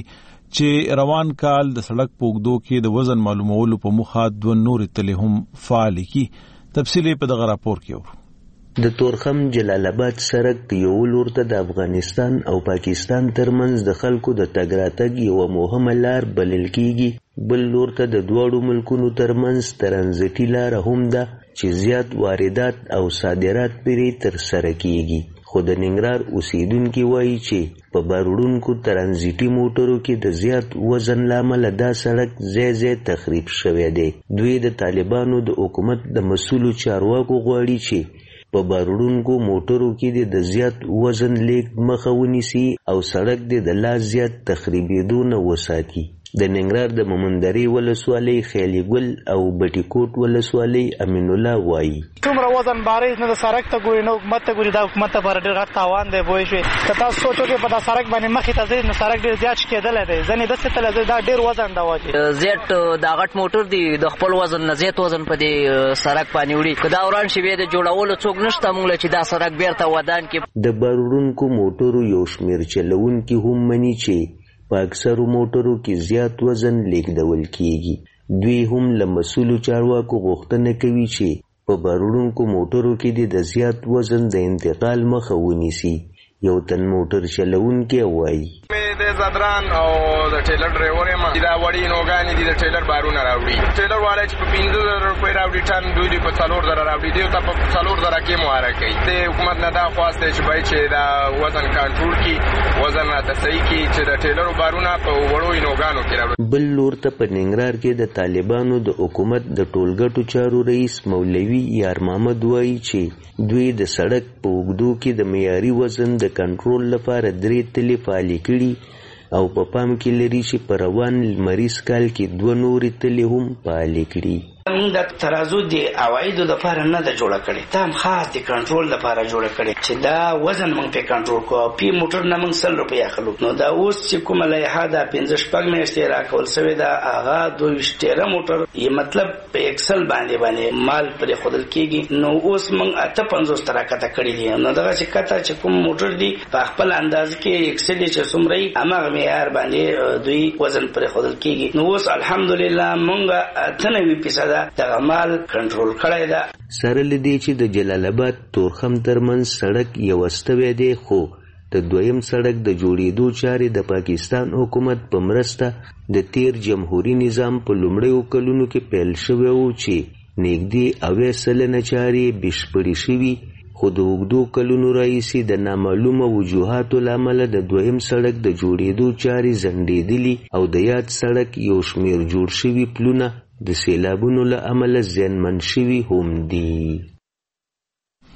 [SPEAKER 1] چې روان کال د سړک په اوږدو کې د وزن معلومولو په موخه دوه نور تلې هم فعال کړي. تفصیل په دغه راپور کې اورو.
[SPEAKER 19] د تورخم جلال آباد سړک یو لور ته د افغانستان او پاکستان ترمنځ د خلکو د تګ راتګ یو مهمه لار بلل کیږي، بل لور ته د دواړو ملکونو ترمنځ ترانزیتي لار هم ده چې زیات واردات او صادرات پرې ترسره کیږي. خو د ننګرهار اوسیدونکي وایي چې په بارونکو ترانزیتي موټرو کې د زیات وزن لامل دا سړک ځای ځای تخریب شوی دی. دوی د طالبانو د حکومت د مسؤلو چارواکو غواړي چې په بارونکو موټرو کې د زیات وزن لیږد مخه ونیسي او سړک د لا زیات تخریبېدو نه وساتي. د ننګرهار د مومندرې ولسوالۍ خیالي ګل او بټي کوټ ولسوالۍ امین الله وایي
[SPEAKER 20] څومره وزن باري نه د سړک ته ګوري نو حکومت ته ګوري دا حکومت ته پر ډېر غټ تاوان دی بوي شي که تاسو سوچو چې په دا سړک باندې مخې ته ځي نو سړک ډېر زیات کېدل دی ځنې داسې تل دا ډېر وزن دا واجب
[SPEAKER 21] زیات دا غټ موټر دی د خپل وزن نه زیات وزن په دې سړک باندې وړي که دا وران شي د جوړولو څوک نشته موږ چې دا سړک بیرته ودان کې
[SPEAKER 19] د بارونکو موټرو یو شمیر چلونکي هم مني چې په اکثرو موټرو کې زیات وزن لیږدول کیږي. دوی هم له مسؤلو چارواکو غوښتنه کوي چې په بارونکو موټرو کې د زیات وزن د انتقال مخه ونیسي. یو تن موټر چلونکی وایي
[SPEAKER 22] د زدران او د ټیلر ډرایور یم دا وړي نوګانی دي د ټیلر بارونه راوړي ټیلر والا چې په پنځه زره روپۍ راوړي ټن دوی په څلور زره راوړي دی ته په څلور زره کې مواره کوي. د حکومت نه دا خواسته چې باید چې دا وزن کنټرول کړي وزن راته صحیح کړي چې د ټیلر بارونه په وړو نوګانو کې راوړي.
[SPEAKER 19] بل لور ته په ننګرهار کې د طالبانو د حکومت د ټولګټو چارو رئیس مولوي یار محمد وایي چې دوی د سړک په اوږدو کې د معیاري وزن د کنټرول لپاره درې تلې فعالې کړي او په پام کې لري چې په روان لمریز کال کې دوه نورې تلې هم فعالې کړي.
[SPEAKER 23] موږ د ترازو د عوایدو لپاره نه د جوړه کړي تام خاص د کنټرول لپاره جوړه کړي چې دا وزن موږ په کنټرول کوو. پی موټر نه موږ سل روپۍ اخلو نو دا اوس چې کومه لایحه دا پنځه شپږ میاشتې راکول سوې ده هغه دوه ویشت ټیره موټر یې مطلب په اکسل باندې باندې مال پرې ښودل کېږي نو اوس موږ اته پنځوس ته راکته کړي دي. نو دغه چې کته چې کوم موټر دی په خپل اندازه کې اکسل چې څومره یي هماغه معیار باندې دوی وزن پرې ښودل کېږي. نو اوس الحمدلله موږ اته نوي فیصده دغه مال کنټرول کړی ده.
[SPEAKER 19] سره له دې چې د جلال آباد تورخم ترمنځ سړک یو استوی دی خو د دویم سړک د جوړېدو چارې د پاکستان حکومت په مرسته د تیر جمهوریت نظام په لومړیو کلونو کې پیل شوی و چې نږدې اویا سلنه چارې بشپړې شوي خو د اوږدو کلونو راهیسې د نامعلومه وجوهاتو له امله د دویم سړک د جوړېدو چارې ځنډېدلي او د یاد سړک یو شمېر جوړ شوي پلونه د سیلابونو له امله زیانمن شوي هم دي.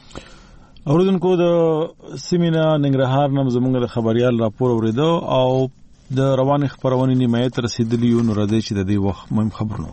[SPEAKER 1] اوردونکو د سیمینا ننګرهار نم زمونږ د خبريال راپور اوریدو او د روان خبرونه نیمایت رسیدلی یو نور د چې د دې وخت مهم خبرونه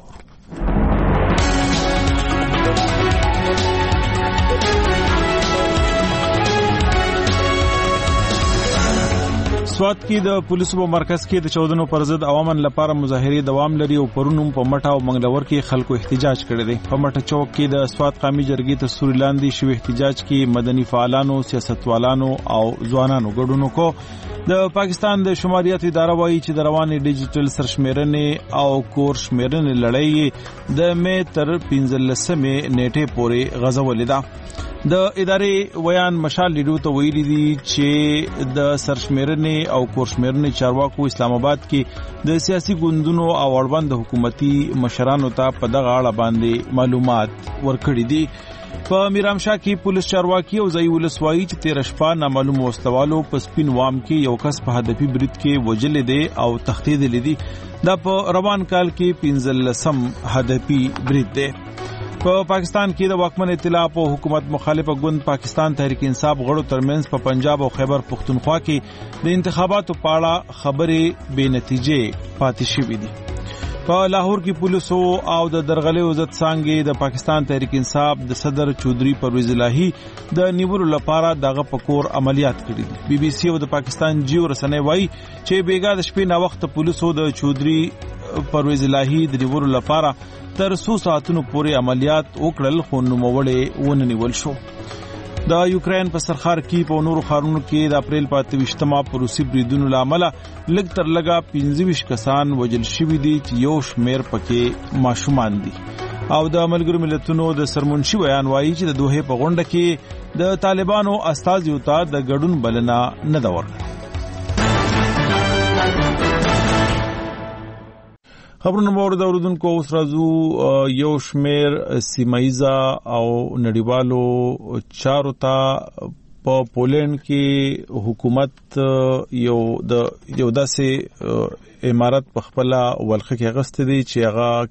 [SPEAKER 1] سوات کې د پولیسو په مرکز کې د چودنو پر ضد عوامن لپاره مظاهره دوام لري او پرونم په مټه او منګلور کې خلکو احتجاج کړی دی. په مټه چوک کې د سوات قومي جرګې ته سوري لاندې شو احتجاج کې مدني فعالانو، سیاستوالانو او ځوانانو ګډون وکړ. د پاکستان د شماریات اداره وایي چې د روانې ډیجیټل سرشمیرنې او کور شمیرنې لړۍ د مې تر پنځلسمې نیټې پورې غځولې ده. د ادارې ویان مشال لیډو ته ویلي دي چې د سرشمیرنې او کورشمیرنې چارواکو اسلام آباد کې د سیاسي ګوندونو او اړوند حکومتي مشرانو ته په دغه اړه باندې معلومات ورکړي دي. په میرامشاه کې پولیس چارواکي او ځای ولسوالي چې تیر شپه نامعلوم وسلوالو په سپین وام کې یو کس په هدفي برید کې وجلې دي او تښتېدلی دي. دا په روان کال کې پنځلسم هدفي برید دی. په پاکستان کې د واکمن ائتلاف او حکومت مخالفه ګوند پاکستان تحریک انصاف غړو ترمنځ په پنجاب او خیبر پختونخوا کې د انتخاباتو په اړه خبرې بې نتیجې پاتې شوې دي. په لاهور کې پولیسو او د درغلې عزت څنګه د پاکستان تحریک انصاف د صدر چودري پرویز الهی د نیولو لپاره دغه پکور عملیات کړي دي. بي بي سي او د پاکستان جیو رسنۍ وایي چې بیګا د شپې نا وخت پولیسو د چودري پرویز الهی د نیولو لپاره تر څو ساعتونو پورې عملیات وکړل خو نوموړې ونه نیول شو. د یوکرين په سرخار کې په نورو ښارونو کې د اپریل په اتویشتمه په روسي بریدونو لامل لږ تر لږه پنځه ویشت کسان وژل شوي دي چې یو شمیر پکې ماشومان دي. او د ملګرو ملتونو د سرمنشي بیان وایي چې د دوحې په غونډه کې د طالبانو استازیو ته د ګډون بلنه نه ده ورکړه. خبرونه مورد اوردونکو اوس راځو یو شمیر سیمایزه او نړیوالو چارو ته. په پولند کې حکومت یو د یو داسې امارت په خپل ولخه کې غسته دي چې هغه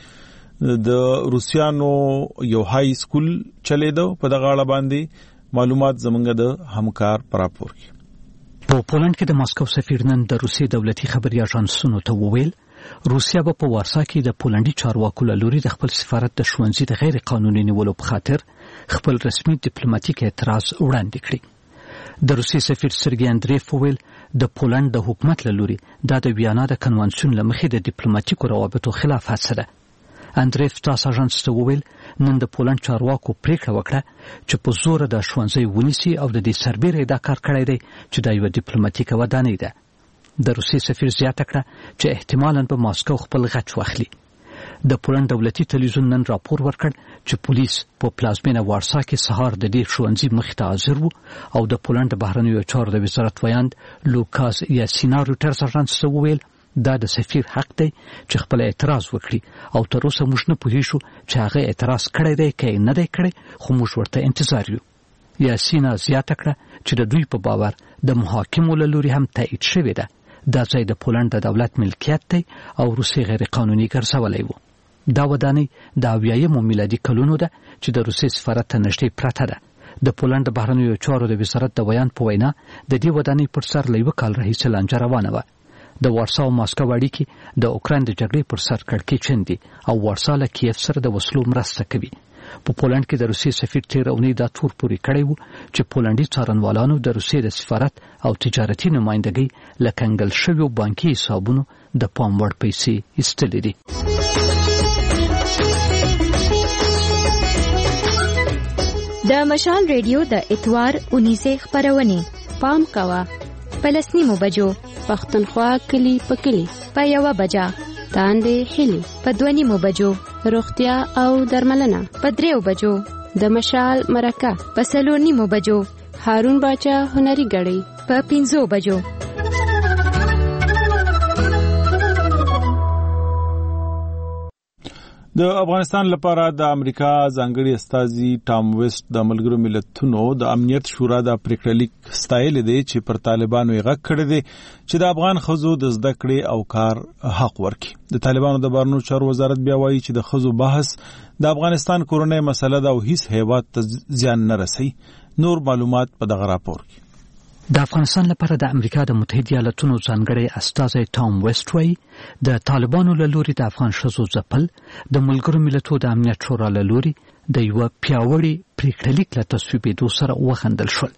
[SPEAKER 1] کې د روسیانو یو های سکول چلیدو. په دغه اړه باندې معلومات زمونږ د همکار پر راپور کې.
[SPEAKER 2] په پولند کې د ماسکو سفیر نن د روسي دولتي خبري اژانسونو ته وویل روسیا به په وارسا کې د پولندي چارواکو له لوري د خپل سفارت د ښوونځي د غیر قانوني نیولو په خاطر خپل رسمي ډیپلوماټیک اعتراض وړاندې کړی. د روسي سفیر سرګي اندریف وویل د پولند د حکومت له لوري دا د ویانا د کنوانسیون له مخې د ډیپلوماټیکو روابطو خلاف هڅه ده. اندریف تاس اژانس ته وویل نن د پولند چارواکو پریکړه وکړه چې په زور د ښوونځي ونیسي او د دې سربېره دا کار کړی دی چې دا یو ډیپلوماټیکه ودانۍ ده. د روسي سفیر زیاته کړه چې احتمالاً به ماسکو خپل غچ واخلي. د پولند دولتي تلویزیون نن راپور ورکړ چې پولیس په پلازمینه وارسا کې سهار د دې ښوونځي مخې ته حاضر وو او د پولند بهرنیو چارو د وزارت ویاند لوکاس یاسینا روټرز اژانس ته وویل دا د سفیر حق دی چې خپل اعتراض وکړي او تر اوسه موږ نه پوهیږو چې هغه اعتراض کړی دی که نه دی کړی خو موږ ورته انتظار یو. یاسینا زیاته کړه چې د دوی په باور د محاکمو له لوري هم تایید شوې ده دا ځای د پولند د دولت ملکیت دی او روسي غیر قانوني ګرځولی وو. دا ودانۍ د اویایمو میلادي کلونو ده چې د روسي سفارت ته نږدې پرته ده. د پولند د بهرنیو چارو د وزارت د بیان په وینا د دې ودانۍ پر سر له یوه کال راهیسې لانجه روانه وه. د وارسا او ماسکو اړیکې د اوکراین د جګړې پر سر کړکېچن دي او وارسا له کیف سره د وسلو مرسته کوي. په پولند کې د روسي سفیر تیر اونۍ دا تور پورې کړی وو چې پولندي څارنوالانو د روسي د سفارت او تجارتي نمایندګۍ له کنګل شویو بانکي حسابونو د پام وړ پیسې ایستلې دي.
[SPEAKER 6] د مشال ریډیو د اتوار اونیزه خبرونه پام کوا پلسنیمو بجو پختونخوا کلی پکلی په یو بجا تاندې هلی په دونیمو بجو روغتیا او درملنه په دریو بجو د مشال مرکه په څلور نیمو بجو هارون باچا هنري غړي په پنځو بجو.
[SPEAKER 1] د افغانستان لپاره د امریکا ځانګړي استازي ټام ویسټ د ملګرو ملتونو د امنیت شورا د پریکړه لیک ستایل دي چې پر طالبانو یې غږ کړی دی چې د افغان ښځو د زده کړې او کار حق ورکړي. د طالبانو د بهرنیو چارو وزارت بیا وایي چې د ښځو بحث د افغانستان کورنۍ مسله ده او هیڅ هیواد ته زیان نه رسي. نور معلومات په دغه راپور کې.
[SPEAKER 2] د افغانستان لپاره د امریکا د متحده ایالاتونو ځانګړی استازی ټام ویسټ وایي د طالبانو له لوري د افغان ښځو ځپل د ملګرو ملتونو د امنیت شورا له لوري د یوه پیاوړي پریکړلیک له تصویبېدو سره وخندل شول.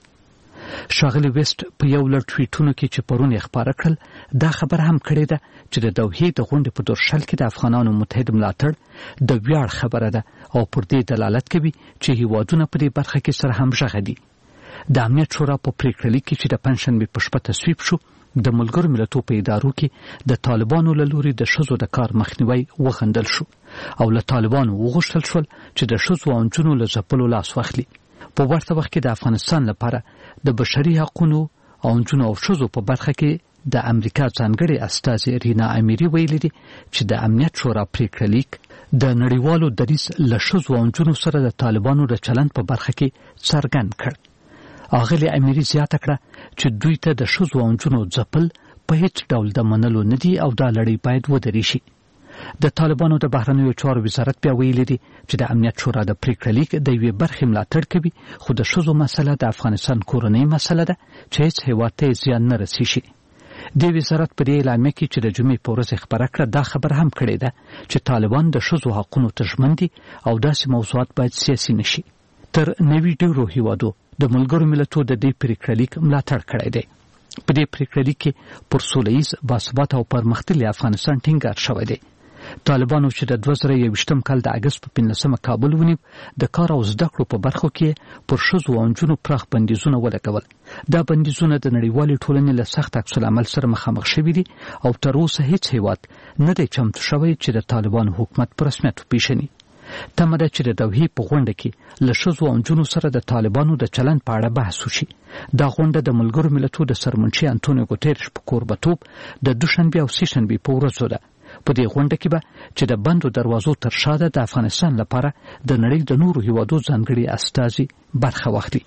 [SPEAKER 2] ښاغلي ویسټ په یو لړ ټویټونو کې چې پرون یې خپاره کړل دا خبره هم کړې ده چې د دوحې د غونډې په دورشل کې د افغانانو متحد ملاتړ د ویاړ خبره ده او پر دې دلالت کوي چې هیوادونه په دې برخه کې سره همغږي دي. د امنیت شورا په پریکړلیک کې چې د پنځشنبې په شپه تصویب شو د ملګرو ملتونو په ادارو کې د طالبانو له لوري د ښځو د کار مخنیوی وغندل شو او له طالبانو وغوښتل شول چې د ښځو او نجونو له ځپلو لاس واخلي. په ورته وخت کې د افغانستان لپاره د بشري حقوقو او نجونو او ښځو په برخه کې د امریکا ځانګړي استازي رینا امیری ویلي دي چې د امنیت شورا پریکړلیک د نړیوالو دریځ له ښځو او نجونو سره د طالبانو د چلند په برخه کې څرګند کړ. اغلی امیری زیاته کړه چې دوی ته د ښځو او نجونو ځپل په هیڅ ډول د منلو نه دي او دا لړۍ باید ودرې شي. د طالبانو د بهرنیو چارو وزارت بیا ویلي دي چې د امنیت شورا د پریکړلیک د یوې برخې ملاتړ کوي خو د ښځو مسله د افغانستان کورنۍ مسله ده چې هیڅ هیواد ته زیان نه رسي شي. د وزارت په دې اعلامیه کې چې د جمعې په ورځ خبره کړه دا خبر هم کړې ده چې طالبان د ښځو حقوقو ته ژمن دي او داسې موضوعات باید سیاسي نشي. تر نوي ډیرو هیوادو د ملګرو ملتونو د دې پریکړلیک ملاتړ کړی دی. په دې پریکړلیک کې پر سوله ییز باثباته او پرمختللي افغانستان ټینګار شوی دی. طالبانو چې د دوه زره یوویشتم کال د اګست په پنځلسمه کابل ونیو د کار او زده کړو په برخو کې پر ښځو او نجونو پراخ بندیزونه ولګول. دا بندیزونه د نړیوالې ټولنې له سخت عکس العمل سره مخامخ شوي دي او تر اوسه هیڅ هیواد نه دی چمتو شوی چې د طالبانو حکومت په رسمیت وپیژني. تمه ده چې د دوحې په غونډه کې له ښځو او نجونو سره د طالبانو د چلند په اړه بحث وشي. دا غونډه د ملګرو ملتونو د سرمنشي انټونیو ګوتریش په کوربتوب د دوشنبې او سهشنبې په ورځو ده. په دې غونډه کې به چې د بندو دروازو تر شا ده د افغانستان لپاره د نړۍ د نورو هیوادو ځانګړي استازي برخه واخلي.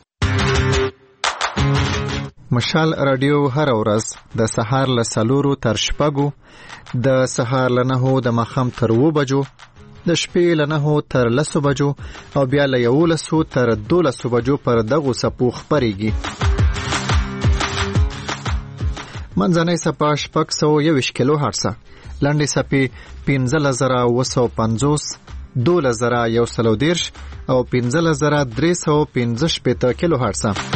[SPEAKER 3] مشال رادیو هر ورځ د سهار له څلورو تر شپږو، د سهار له نهو د ماښام تر اووه بجو، د شپې له نهو تر لسو بجو او بیا له یولسو تر دولسو بجو پر دغو څپو خپرېږي. منځنۍ څپه شپږ سوه یوویشت کیلو هرڅه، لنډې څپې پنځلس زره اووه سوه پنځوس، دولس زره یو سل او دېرش او پنځلس زره درې سوه پنځه شپېته کیلو هرڅه.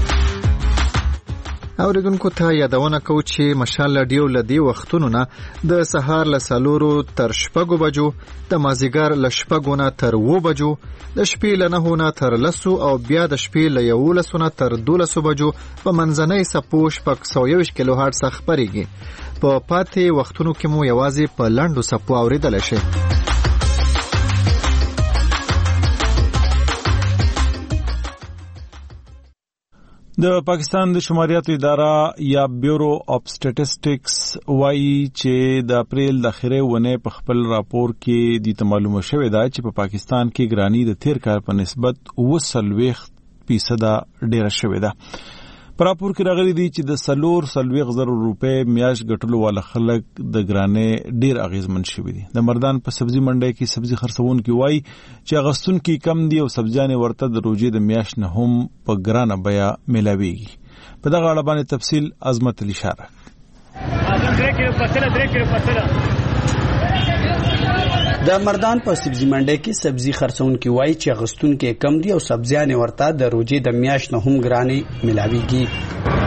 [SPEAKER 3] اوریدونکو ته یادونه کوو چې مشال رادیو له دې وختونو نه د سهار له څلورو تر شپږو بجو، د مازدیګر له شپږو نه تر اووه بجو، د شپې له نهو نه تر لسو او بیا د شپې له یولسو نه تر دولسو بجو په منځنۍ څپو شپږ سوه یوویشت کیلو هرڅه خپرېږي. په پاتې وختونو کې مو یوازې په لنډو څپو اورېدلی شي.
[SPEAKER 1] د پاکستان د شماریاتو اداره یا بیورو اف سټیټسټکس وایي چې د اپریل د اخرې ونې په خپل راپور کې د ته معلومه شوې ده چې په پاکستان کې ګرانی د تیر کال په نسبت اووه څلوېښت فیصده ډیره شوې ده. په راپور کې راغلي دي چې د څلور څلوېښت زره روپۍ میاشت ګټلو والا خلک د ګرانۍ ډیر اغیزمن شوي دي. د مردان په سبزي منډۍ کې سبزي خرڅونکي وایي چې اغوستونکي کم دي او سبزیانې ورته د روژې د میاشت نه هم په ګرانه بیه میلاویږي. په دغه اړه باندې تفصیل عظمت علي شارک.
[SPEAKER 7] د مردان په سبزي منډۍ کې سبزي خرڅونکي وایي چې اغوستونکي کم دي او سبزیانې ورته د روژې د میاشت نه هم ګرانې میلاویږي.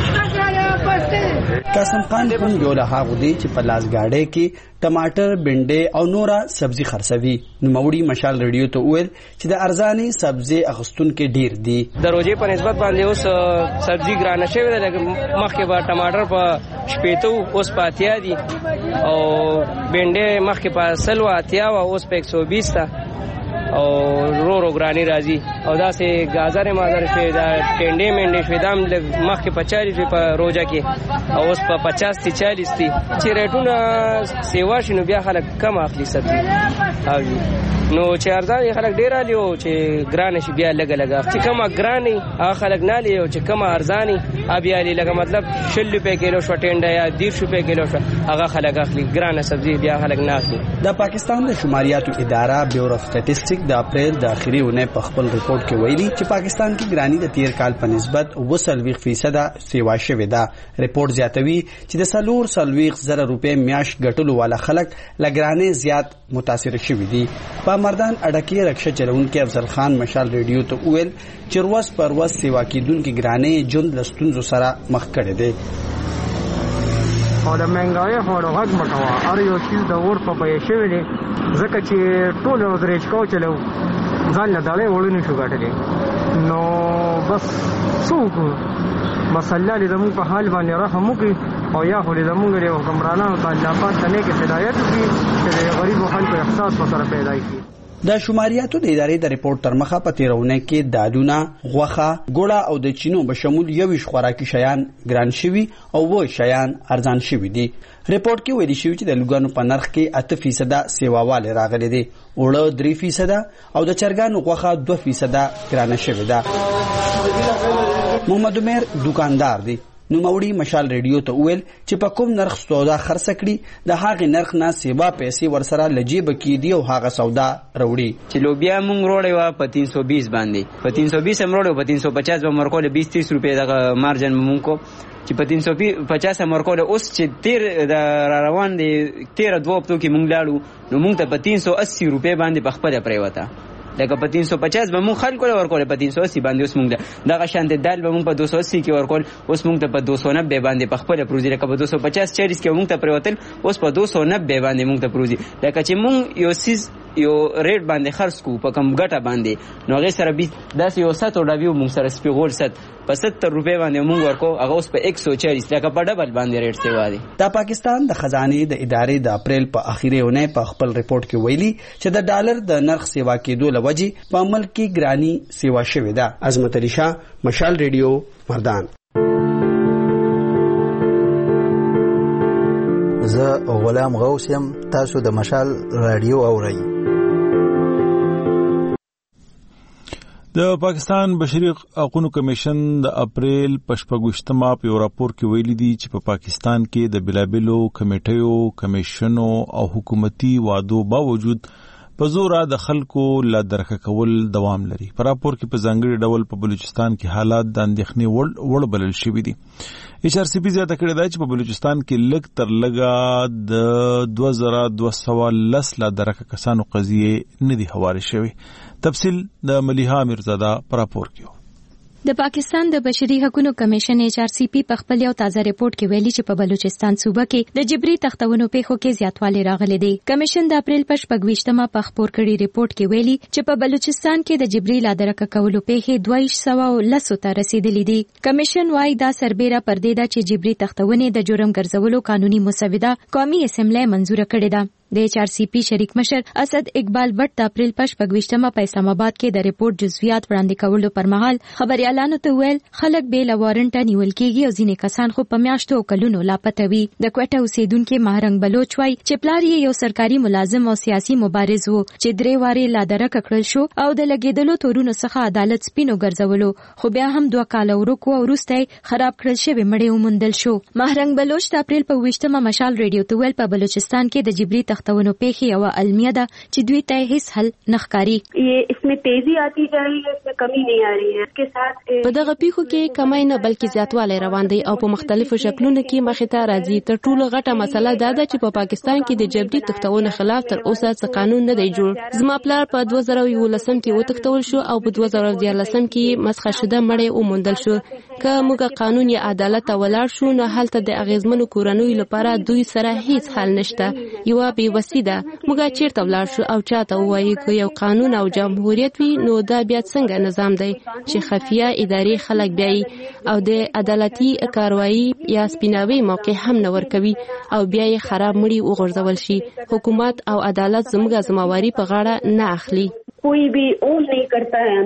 [SPEAKER 7] قاسم خان هم یو له هغو دی چې په لاسګاډۍ کې ټماټر، بنډۍ او نوره سبزي خرڅوي. نوموړي مشال رادیو ته وویل چې د ارزانې سبزي اخیستونکي ډیر دي.
[SPEAKER 9] د روژې په نسبت باندې اوس سبزي ګرانه شوې ده. مخکې به ټماټر په شپېته اوس په اتیا دي او بنډۍ مخکې په سل و اتیا وه اوس په یک سوه بیس ده او رو رو ګراني راځي. او داسې ګازرې مازرې شوې ده، ټنډې منډې شوې ده هم لږ مخکې په چالیس وي په روژه کې او اوس په پچاس دي چالیس دي. چې ریټونه سیوا شي نو بیا خلک کم اخلي سبزي. نو چې ارزان خلک ډیر علي او چې ګران شي بیا لګ لګ چې کومه ګراني هغه خلک نه لي او چې کومه ارزاني بیا علي لګ مطلب شل روپے کیلو شو ټینډه یا دیرش روپے کیلو شو هغه خلک اخلي ګران سبزی بیا خلک نه اخلي.
[SPEAKER 7] د پاکستان د شماریاتو اداره بیورو اف سټټیسټیک د اپریل د اخري اونۍ په خپل ریپورت کې ویلي چې پاکستان کې ګرانی د تیر کال په نسبت اوه فیصد سیوا شوې ده. ریپورت زیاتوي چې د سلور سلويخ زره روپے میاش ګټلو والا خلک لګرانې زیات متاثر شوي دي. په مردان اډکی رکشا چلونکي افضل خان مشال ریډیو ته ویل چې روز پر ورځ سیوا کیدونکو ګرانې جون لستونزو سره مخ کړي دي.
[SPEAKER 8] او د منګای هورو غږ مکوا ار یو چیز د ور په پې شوی دی ځکه چې ټول ورځ ریچ کو چلو ځان نه دالې وړونی شو غټلې نو بس څوک بس الله دې زموږ په حال باندې رحم وکړي او یا خو دې زموږ د حکمرانانو ته الله پاک ته نیک هدایت وکړي چې د غریبو خلکو احساس ورسره پیدا کړي.
[SPEAKER 7] د شماریاتو د ادارې د ریپورت تر مخه په تیرونه کې دالونه، غوښه، ګوړه او د چینو به شمول یویش خوراکي شیان ګران شوي او و شیان ارزان شوي دي. ریپورت کې ویلي شوی چې د لوګانو په نرخ کې اته فیصد سیواواله راغلي دي، اوړه درې فیصد او د چرګانو غوښه دوه فیصد ګرانه شوې ده. محمد عمر دکاندار دی. نو موړي مشال ریډیو ته ویل چې په کوم نرخ سودا خرڅ کړي د هغه نرخ نه سیوا پیسې ورسره لجیب کیدی او هغه سودا وروړي.
[SPEAKER 10] چې لوبیا مونږ وروړی و په تین سو بیس باندې په تین سو بیس هم وروړو په تین سو پچاس به مرکول بیس تیس روپے د مارجن مونږ کو چې په تین سو پچاس مرکول اوس چې تیر د روان دي تیر دوه هفتو کې مونږ لاړو نو مونږ ته په تین سو اسی روپے باندې په خپل پریوته لکه په تین سو پچاس به مونږ خلکو له ورکول په تین سو اسی باندې اوس مونږ دغه شانت دال به مونږ په دو سو اسی کې ورکول اوس مونږ ته په دو سو نوے باندې په خپل پروزي لکه په دو سو پچاس چالیس کې مونږ ته پریوتل اوس په دو سو نوے باندې مونږ ته پروزي لکه چې مونږ یو سیز یو ریټ باندې خرڅ کو په کم ګټه باندې نو هغه سره بیس داسې یو سات او ډاویو مونږ سره سپیغول ست په ستر روپے باندې مونږ ورکو هغه اوس په یک سو چالیس لکه په ډبل باندې ریټ سیوا دي.
[SPEAKER 7] د پاکستان د خزانه د ادارې د اپریل په اخیری اونۍ په خپل ریپورت کې ویلي چې د ډالر د نرخ سیوا کېدو لوجې په عمل کې ګرانی سیوا شوې ده. عظمت علي شاه، مشال ریډیو، مردان.
[SPEAKER 11] زه غلام غوث یم، تاسو د مشال رادیو اورئ.
[SPEAKER 1] د پاکستان بشري حقوقو کمیشن د اپریل په شپږویشتمه په یو راپور کې ویلي دي چې په پاکستان کې د بلابلو کمیټیو، کمیشنو او حکومتي وعدو باوجود په زور د خلکو لا درک کول دوام لري. په راپور کې په ځانګړي ډول په بلوچستان کې حالات د اندېښنې وړ وړ بلل شوي دي. ایچ آر سی پی زیاته کړې ده چې په بلوچستان کې لږ تر لږه د دوه زره دوه سوه لس لا درک کسانو قضیې نه دي هوارې شوي. تفصیل د ملیحه میرزاده په راپور کې.
[SPEAKER 6] د پاکستان د بشري حقوقو کمیشن ایچ آر سی پی په خپل یو تازه ریپورت کې ویلي چې په بلوچستان صوبه کې د جبري تختونو پیښو کې زیاتوالی راغلی دی. کمیشن د اپریل په شپږویشتمه په خپور کړي ریپورت کې ویلي چې په بلوچستان کې د جبري لادرکه کولو پیښې دوه سوه لس ته رسیدلې دي. کمیشن وايي دا سربېره پردې ده چې جبري تختونه د جرم ګرځولو قانوني مسوده قومي اسمبلی منزور کړې ده. د ایچ آر سی پی شریک مشر اسد اقبال بټ د اپریل په شپږویشتمه په اسلام آباد کې د ریپورت جزئیات وړاندې کولو پر مهال خبريالانو ته ویل خلک به له وارنټ نیول کېږي او ځینې کسان خو په میاشتو او کلونو لاپته وي. د کوټه اوسیدونکو مهرنګ بلوچ وایي چې پلار یې یو سرکاري ملازم او سیاسي مبارز وو چې درې واره لادرک کړل شو او د لګیدلو تورونو څخه عدالت سپینو ګرځولو خو بیا هم دوه کال ورکو او وروسته خراب کړل شوی مړی ومندل شو. مهرنګ بلوچ د اپریل په ویشتمه مشال ریډیو ته ویل په بلوچستان کې د جبري تختونو پیښې او المیه ده چې دوی ته هیڅ حل نخکاری.
[SPEAKER 24] یہ اس میں تیزی آتی جا رہی ہے، اس میں کمی نہیں آ رہی ہے. اس کے ساتھ
[SPEAKER 25] په دغه پیښو کې کمی نه بلکې زیاتوالی روان دی او په مختلفو شکلونو کې مخې ته راځي. تر ټولو غټه مسله دا ده چې په پاکستان کې د جبري تختونو خلاف تر اوسه څه قانون نه دی جوړ. زما پلار په دوه زره یولسم کې وتښتول شو او په دوه زره دیارلسم کې مسخه شده مړی وموندل شو. که موږ قانون یا عدالت ته ولاړ شو نو هلته د اغیزمنو کورنیو لپاره دوی سره هیڅ حل نشته. یوه بېوسي ده. موږ چیرته ولاړ شو او چاته ووایو که یو قانون او جمهوریت وي نو دا بیا څنګه نظام دی چې خفیه ادارې خلک بیایي او د عدالتي کاروایی یا سپیناوي موقع هم نه ورکوي او بیا یې خراب مړي وغورځول شي. حکومت او عدالت زموږ ذمہواری په غاړه نه اخلي.
[SPEAKER 24] کوئی بھی اون نہیں کرتا ہے ہمیں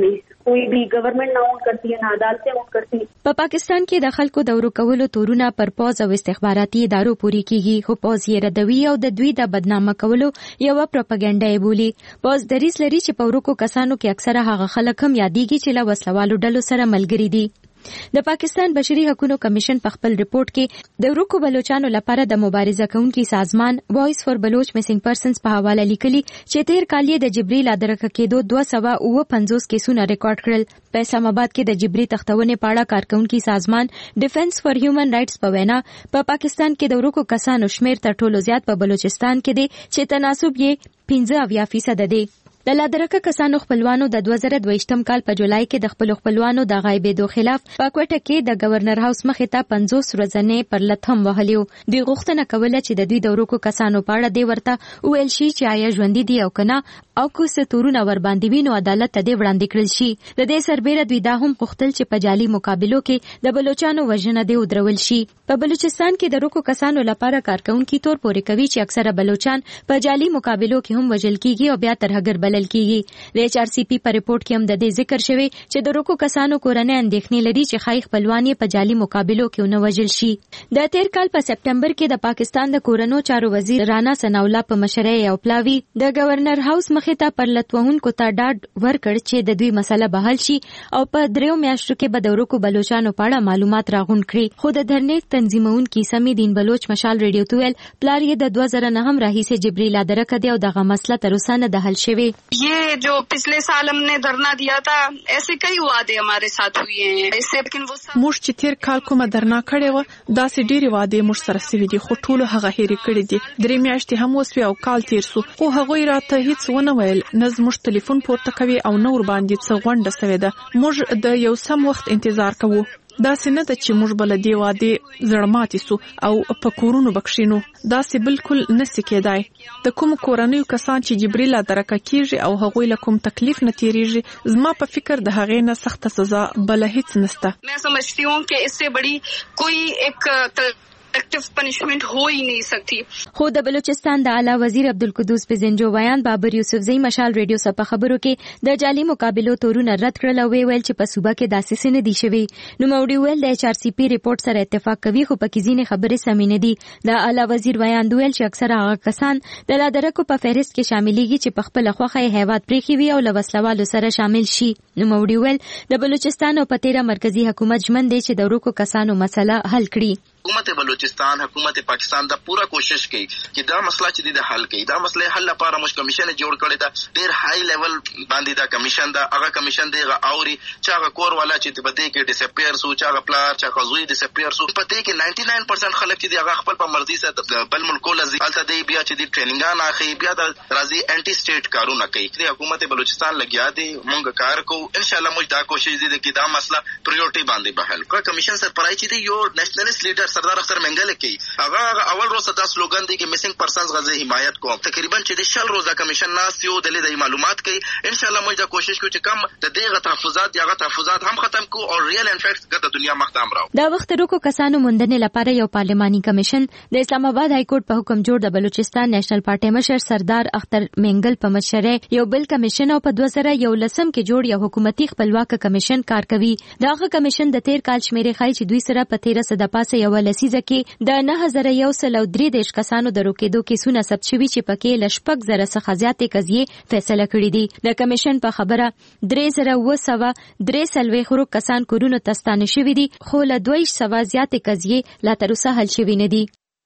[SPEAKER 24] कोई भी गवर्नमेंट ना ऑन करती है, ना अदालतें ऑन करती है।
[SPEAKER 6] په پاکستان کې د خلکو د ورکولو تورونه پر پوز او استخباراتي ادارو پوری کیږي، خو پوز یې ردوي او د دوی د بدنامه کولو یو پروپاګاندا یې بولي. پوز دریس لري چې په ورکو کسانو کې اکثره هغه خلک هم یادېږي چې له وسلوالو ډلو سره ملګري دي. د پاکستان بشري حقوقو کمیشن په خپل ریپورت کې د ورکو بلوچستانو لپاره د مبارزه کوونکي سازمان وایس فور بلوچ میسنګ پرسنز په حواله لیکلي چې تیر کال یې د جبري لادرکه کېدو دوه سوه اوه پنځوس کیسونه ریکارډ کړل. په اسلام آباد کې د جبري تختونې په اړه کارکونکي سازمان ډیفنس فار هیومن رائټس په وینا په پاکستان کې د ورکو کسانو شمیر تر ټولو زیات په بلوچستان کې دی چې تناسب یې پنځه اویا فیصد دی. د لادرکه کسانو خپلوانو د دوه زره دوه کال په جولای کې د خپل خپلوانو د غایبېدو خلاف په کوټه کې د گورنر هاوس مخې ته پنځوس ورځې پر لټم وهلیو. دوی غوښتنه کوله چې د دوی د ورکو کسانو په اړه دی ورته ویل شي چې آیا ژوندۍ دي او کنه او کو څه تورونه ور باندې وینو عدالت ته دی وړاندې کړل شي. د دې سربېره دوی دا هم غوښتل چې په جعلي مقابلو کې د بلوچستانو وژنه دی ودرول شي. په بلوچستان کې د ورکو کسانو لپاره کارکونکي تور پورې کوي چې اکثره بلوچستان په جعلي مقابلو کې هم وژل کیږي او بیا ترهګر بلل کیږي. د ایچ آر سی پی په ریپورت کې هم د دې ذکر شوی چې د ورکو کسانو کورنۍ اندېښنې لري چې خای خپلوان یې په جعلي مقابلو کې ونه وژل شي. د تیر کال په سپټمبر کې د پاکستان د کورونو چارو وزیر رانا ثناءالله په مشرۍ یو پلاوی د گورنر هاوس مخې ته پر لټوونکو ته ډاډ ورکړ چې د دوی مسله به حل شي او په دریو میاشتو کې به د ورکو بلوچستانو په اړه معلومات راغونډ کړي. خو د دھرنې تنظیمونکي سمې دین بلوچ مشال ریډیو ته ویل پلار یې د دوه زره نهم راهیسې جبري لادرکه دی او دغه مسله تر اوسه نه ده حل شوې.
[SPEAKER 4] ये जो पिछले साल हमने धरना दिया था ऐसे कई वादे हमारे साथ हुए हैं इससे लेकिन वो
[SPEAKER 5] موږ چې تیر کال کومه درنا کړې و داسې ډېری وعدې موږ سره سوي دي خو ټول هغه هېرې کړې دي. درې میاشتې هم وسوي او کال تیر سو خو هغوی راته هیڅ ونه ویل، نه زموږ ټلیفون پورته کوي او نه ور باندې څه غونډه سوې ده. موږ د یو سم وخت انتظار کوو. داسې نه ده چې موږ بل دې وعدې زړه ماتې سو او په کورونو بکښینو. داسې بالکل نسی کېدای. د کوم کورنیو کسان چې جبري لادرکه کیږي او هغوی له کوم تکلیف نه تیریږي زما په فکر د هغې نه سخته سزا بل هیڅ نسته.
[SPEAKER 4] मैं समझती हूं कि इससे बड़ी कोई एक एक्टिव पनिशमेंट हो ही नहीं सकती.
[SPEAKER 6] خو د بلوچستان د اعلی وزیر عبدالقدوس پزنجو بیان بابر یوسفزئی مشال ریډیو سره په خبرو کې د جعلي مقابلو تورونه رد کړل او ویل چې په صوبه کې داسې څه نه دي شوي. نو موړي ویل د ایچ آر سی پی ریپورت سره اتفاق کوي خو په کې ځینې خبرې سمې نه دي. د اعلی وزیر بیان ویل چې اکثره هغه کسان د لادرکو په فهرست کې شاملېږي چې په خپل خوخه هیواد پرېخي وي او له وسلوالو سره شامل شي. نو موړي ویل د بلوچستان او پتیرا مرکزی حکومت ژمن دی چې د ورکو کسانو مسله حل کړي.
[SPEAKER 12] حکومت بلوچستان حکومت پاکستان دا پورا کوشش کوي چې دا مسله چې د حل کوي. دا مسله حل لپاره موږ کمیشن جوړ کړی دا ډیر های لیول باندې دا کمیشن دا هغه کمیشن دی هغه اوري چې هغه کور والا چې په دې کې ډیسپیر سو چې هغه پلار چې هغه زوی ډیسپیر سو په دې کې نائنټي ناین پرسنټ خلک چې هغه خپل په مرضی سره بل ملکو لزي الته دی بیا چې د ټریننګان اخی بیا د راځي انټي سټیټ کارونه کوي. د حکومت بلوچستان لګیا دی موږ کار کوو ان شاء الله. موږ دا کوشش دي چې دا مسله پریورټي باندې به حل کړو. کمیشن سرپرای چې دی یو نېشنلیست لیډر سردار اختر منګل کی هغه اول روز دا سلوګان دی چې میسنګ پرسنز غزه حمایت کوم. تقریبا چې د شل روزه کمیشن ناس یو د لیدای معلومات کوي. ان شاء الله موږ دا کوشش کوو چې کم د دې تحفظات یا تحفظات هم ختم کو او ریل ان فیکټ ګټه دنیا مخته امراو.
[SPEAKER 6] دا وخت ورکو کسانو موندنې لپاره یو پارلماني کمیشن د اسلام آباد های کورټ په حکم جوړ د بلوچستان نېشنل پارټي مشر سردار اختر منګل په مشرۍ یو بل کمیشن او په دوه زره یو لسم کې جوړ یو حکومتي خپلواک کمیشن کار کوي. داغه کمیشن د تیر کال شمیرې خای چې دوی سره په تیره سده پاسه یو لسیزه کې د نه هزار یو سل او درې دیش کسانو د روکېدو کیسونه ثبت شوي چې پکې له شپږ زره څخه زیاتې قضیې فیصله کړې دي. د کمیشن په خبره درې زره اوه سوه درې څلوېښت ورک کسان کورونو ته ستانه شوي دي خو له دوه ویشت سوه زیاتې قضیې لا تر اوسه حل شوي نه دي.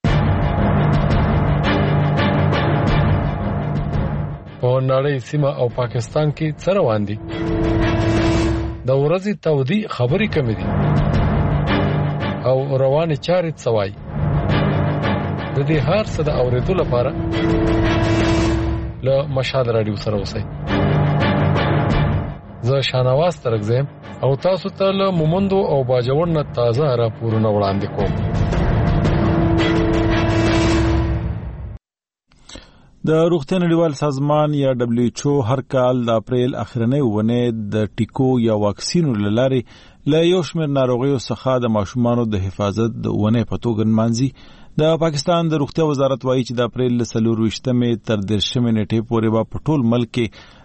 [SPEAKER 13] په نړۍ سیمه او پاکستان کې څه روان دي؟ د ورځې تودې خبرې کمې دي او روانې چارې څه وایي. د دې هر څه د اورېدو لپاره له مشال راډیو سره اوسئ. زه شانواز ترکزم او تاسو ته له مومندو او باجوړ نه تازه راپورونه وړاندې کوم.
[SPEAKER 1] د روغتیا نړیوال سازمان یا دبليو ایچ او هر کال د اپریل اخرنۍ ونه د ټیکو یا واکسینو لارې له یو شمېر ناروغیو څخه د ماشومانو د حفاظت د ونه په توګه نمانځي. د پاکستان د روغتیا وزارت وایي چې د اپریل څلور ویشتمې تر دېرشمې نیټې پورې به په ټول ملک کې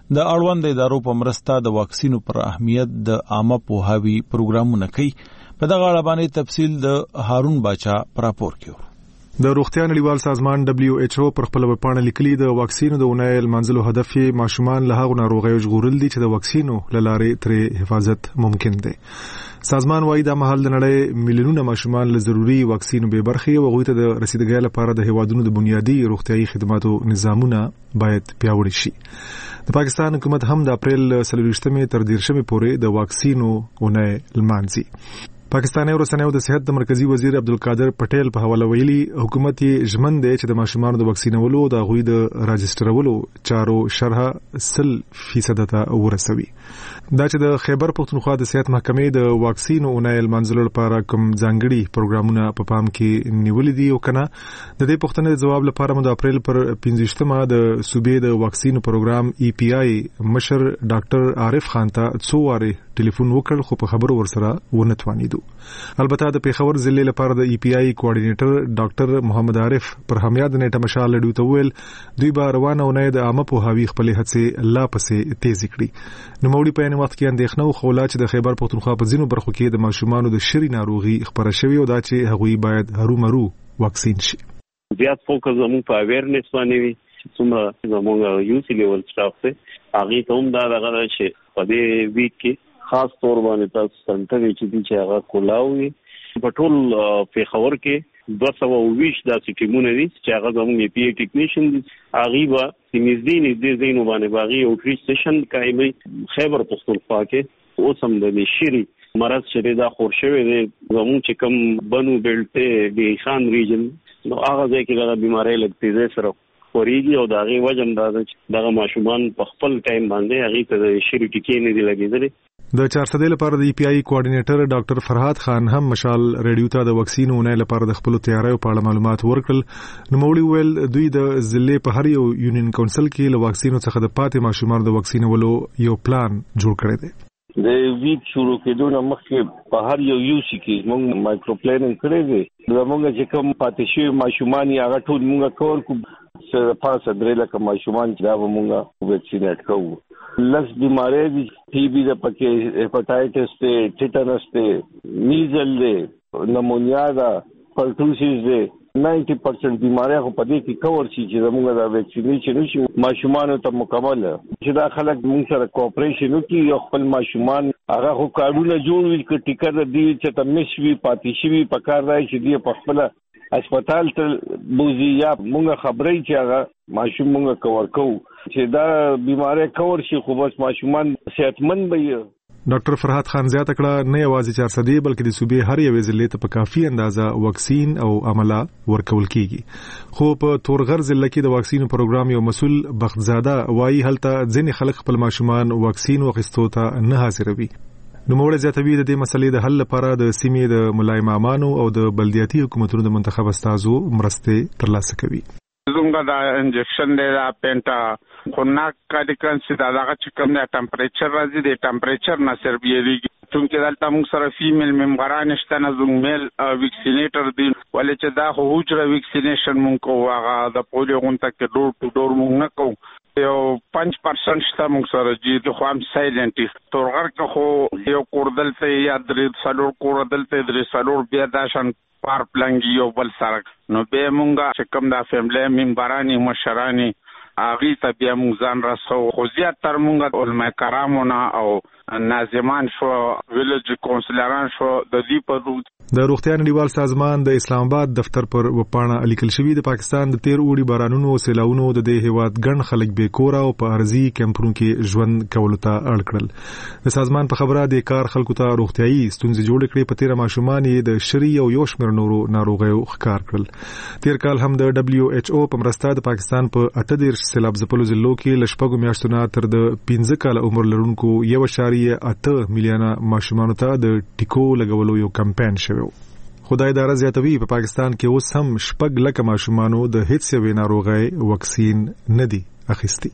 [SPEAKER 1] د اړوند ادارو په مرسته د واکسینو پر اهمیت د عامه پوهاوي پروګرامونه کوي. په دغه اړه باندې تفصیل د هارون باچا پر راپور کې.
[SPEAKER 14] د روغتیا نړیوال سازمان دبليو ایچ او پر خپل ویبپاڼه لیکلي د واکسینو د اونۍ لمانځلو هدف یې ماشومان له هغو ناروغیو ژغورل دي چې د واکسینو له لارې ترې حفاظت ممکن دی. سازمان وايي دا مهال د نړۍ میلیونونه ماشومان له ضروري واکسینو به برخې او هغوی ته د رسیدګۍ لپاره د هیوادونو د بنیادي روغتیايي خدماتو نظامونه باید پیاوړي شي. د پاکستان حکومت هم د اپریل څلورویشتمې تر دیرشمې پورې د واکسینو اونۍ لمانځي. پاکستاني ورسنیو د صحت د مرکزی وزیر عبدالقادر پټیل په حواله ویلي حکومت یې ژمن دی چې د ماشومانو د واکسینولو او د هغوی د راجسترولو چارو شرح سل فیصد ته ورسوي. دا چې د خیبر پختونخوا د صحت محکمې د واکسینو اونۍ لمانځلو لپاره کوم ځانګړي پروګرامونه په پام کې نیولې دي او کنه د دې پوښتنې د جواب لپاره مو د اپریل پر پنځویشتمه د صوبې د واکسینو پروګرام ای پی آی مشر ډاکټر عارف خان ته څو واره ټلیفون وکړ خو په خبرو ورسره ونه توانیدو. البته د پیښور ضلع لپاره د ای پی آی کوارډینیټر ډاکټر محمد عارف پر همیاد نیټه مشال لډو ته ویل دوی به روانه اونۍ د عامه پوهاوي خپل هڅې لا پسې تیز کړي. نو موړي په وخت کې اندېښنه او خوله چې د خیبر پختونخوا په ځینو برخو کې د ماشومانو د شری ناروغي خبره شوې او دا چې هغوی باید هرومرو واکسین شي.
[SPEAKER 15] زیات فوکس زموږ په اویرنس باندې وي چې څومره زموږ یو سی لیول سټاف ته هغه ته هم دا دغه چې په دې ویک کې خاص تور باندې تاسو څنګه چې چې هغه کولاوي په ټول پیښور کې دوه سوه اوویشت داسې ټیمونه دي چې هغه زموږ ای پی آی ټیکنیشن دي. هغه به نږدې نږدې ځایونو باندې باغي او ټریټ سیشن کوي. خیبر پختونخوا کې اوس هم د شری مرض چې دا خور شوی دی زموږ چې کوم بنو بیلټ دی خان ریجن نو هغه ځای کې دا بیماری لګ تیزه سره خوريږي او دا غي وجم دا چې دغه ماشومان په خپل ټایم باندې هغه ته د شری ټیکې نه دی لګیدلې.
[SPEAKER 14] د چارسدې لپاره د ای پی آی کوارډینیټر ډاکټر فرحات خان هم مشال ریډیو ته د واکسینو اونۍ لپاره د خپل تیاریو په اړه معلومات ورکړل. نو موړي ویل دوی د ضلع په هر یو یونین کونسل کې له واکسینو څخه د پاتې ماشومانو د واکسینولو یو پلان جوړ کړی دی.
[SPEAKER 15] د ویک شروع کېدو نه مخکې په هر یو یو سی کې موږ مایکرو پلانینګ کړی دی. زموږ چې کوم پاتې شوی ماشومان یې هغه ټول موږ کور کو سره پاسه درې لکه ماشومان چې دا به موږ ویکسینیټ کوو. لس بیماری دي ټي بي د پکې هپاتایټس ته ټیټانس ته میزل دی نمونیا دا پرټوسیس دی نائنٹی پرسنٹ بیماری خو په دې کې کور شي چې زموږ د ویکسینیشن شي ماشومان ته مکمل چې دا خلک موږ سره کوآپریشن وکړي او خپل ماشومان هغه خو کارونه جوړ وي چې ټیکر دی چې تمش وی پاتې شي په کار راځي چې دی په خپل هسپتال ته بوزي یا موږ خبرې چې هغه ماشوم موږ کور کوو چې دا بیماری کور شي خو بس ماشومان صحتمند وي.
[SPEAKER 14] ډاکټر فرحات خان زیاته کړه نه یوازې چارسدې بلکې د صوبې هر یوې ضلع ته په کافي اندازه واکسین او عمله ورکول کیږي. خو په تورغر ضلع کې د واکسینو پروګرام یو مسول بختزاده وایي هلته ځینې خلک خپل ماشومان واکسین واخیستو ته نه حاضروي. نو موږ زیاتوي د دې مسلې د حل لپاره د سیمې د ملای مامانو او د بلدیاتي حکومتونو د منتخب استازو مرستې ترلاسه کوي.
[SPEAKER 16] زموږ دا انجکشن دی دا پینټا خو ناک کاډیکنس دا دغه چې کوم د ټمپریچر راځي د ټمپریچر نه سر بیریږي چونکې دلته موږ سره فیمیل ممبران شته نه زموږ میل ویکسینیټر دی ولې چې دا خو حجره ویکسینیشن مونږ کوو هغه د پولیو غونډه کې ډور ټو ډور مونږ نه کوو یو پنځ پرسنټ شته موږ سره چې خو هم سایلنټ تورغر کې خو یو کوردل ته یا درې څلور کوردل ته درې څلور بیا داشن پار پلنګ یو بل سره نو به مونږه چې کوم د فیملی ممبرانی مشرانی اغه ته بیا موږ ځان راسو خو زیات تر مونږ علماء کرامونه او ناظمان شو ویلج کونسلران شو د دې په
[SPEAKER 14] د روغتیا نړیوال سازمان د اسلام آباد دفتر پر وپاڼه لیکل شوی د پاکستان د تیر اوړي بارانونو او سیلاونو د دې هیواد ګڼ خلک بې کوره او په ارزي کمپونو کې ژوند کولو ته اړ کړل. د سازمان په خبره د کار خلکو ته روغتيایي ستونزې جوړ کړې په تیر ماشومان یې د شری او یو شمېر نورو ناروغیو ښکار کړل. تیر کال هم د دبليو ایچ او په مرسته د پاکستان په اته دېرش سیلاب ځپلو ضلعو کې له شپږو میاشتو نه تر د پنځه کاله عمر لرونکو یو اعشاریه اته میلیونه ماشومانو ته د ټیکو لګولو یو کمپاین شوی. خدای اداره زیاتوي په پاکستان کې اوس هم شپږ لکه ماشومانو د هیڅ یوې ناروغۍ واکسین نه دي اخیستي.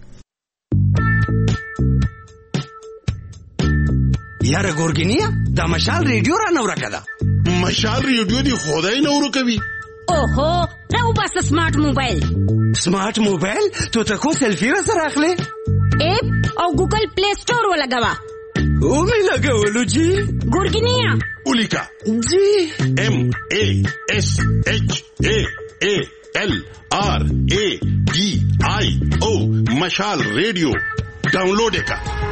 [SPEAKER 17] یاره ګورګینیا دا مشال ریډیو را نو راکړه
[SPEAKER 18] مشال ریډیو دی خدای نو ورکوي.
[SPEAKER 26] اوهو راو بس سمارټ موبایل
[SPEAKER 17] سمارټ موبایل تو ته کو سلفي را سره اخلي
[SPEAKER 19] اپ او ګوګل پلی سٹور ولګوا.
[SPEAKER 17] او می لګولو جی
[SPEAKER 19] ګورګینیا
[SPEAKER 18] ولیکا جی ام ا اس اچ ا ا ال آر ا ډي آی او مشال ریډیو ډاونلوډ کا.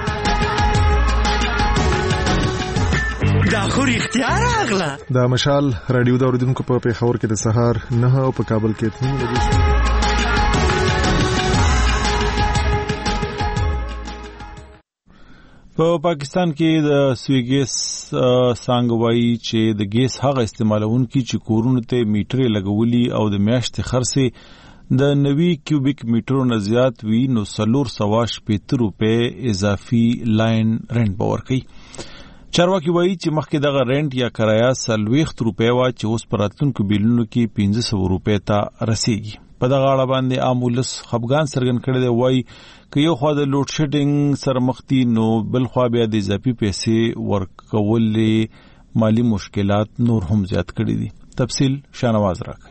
[SPEAKER 17] دا خو اختیار اغلا
[SPEAKER 14] دا مشال رادیو د اوریدونکو په پیښور کې د سهار نه او په کابل کې اته بجې.
[SPEAKER 1] په پاکستان کې د سویګیس سانګوي چې د ګیس هغه استعمالونکي چې کورونو ته میټرې لګولي او د میاشتې خرڅه د نوي کیوبیک میټرو نه زیات وي نو سلور سوا شپېته روپۍ اضافي لاین رنټ به ورکوي. چارواکي وایي چې مخکې دغه رنټ یا کرایه څلوېښت روپۍ وه چې اوس په راتلونکو بیلونو کې پنځه سوه روپۍ ته رسیږي. په دغه اړه باندې عام ولس خفګان څرګند کړی دی. وایي که یو خوا د لوډ شیډینګ سره مخ دي نو بل خوا بیا د اضافي پیسې ورکولې مالي مشکلات نور هم زیات کړي دي. تفصیل شانواز راکوي.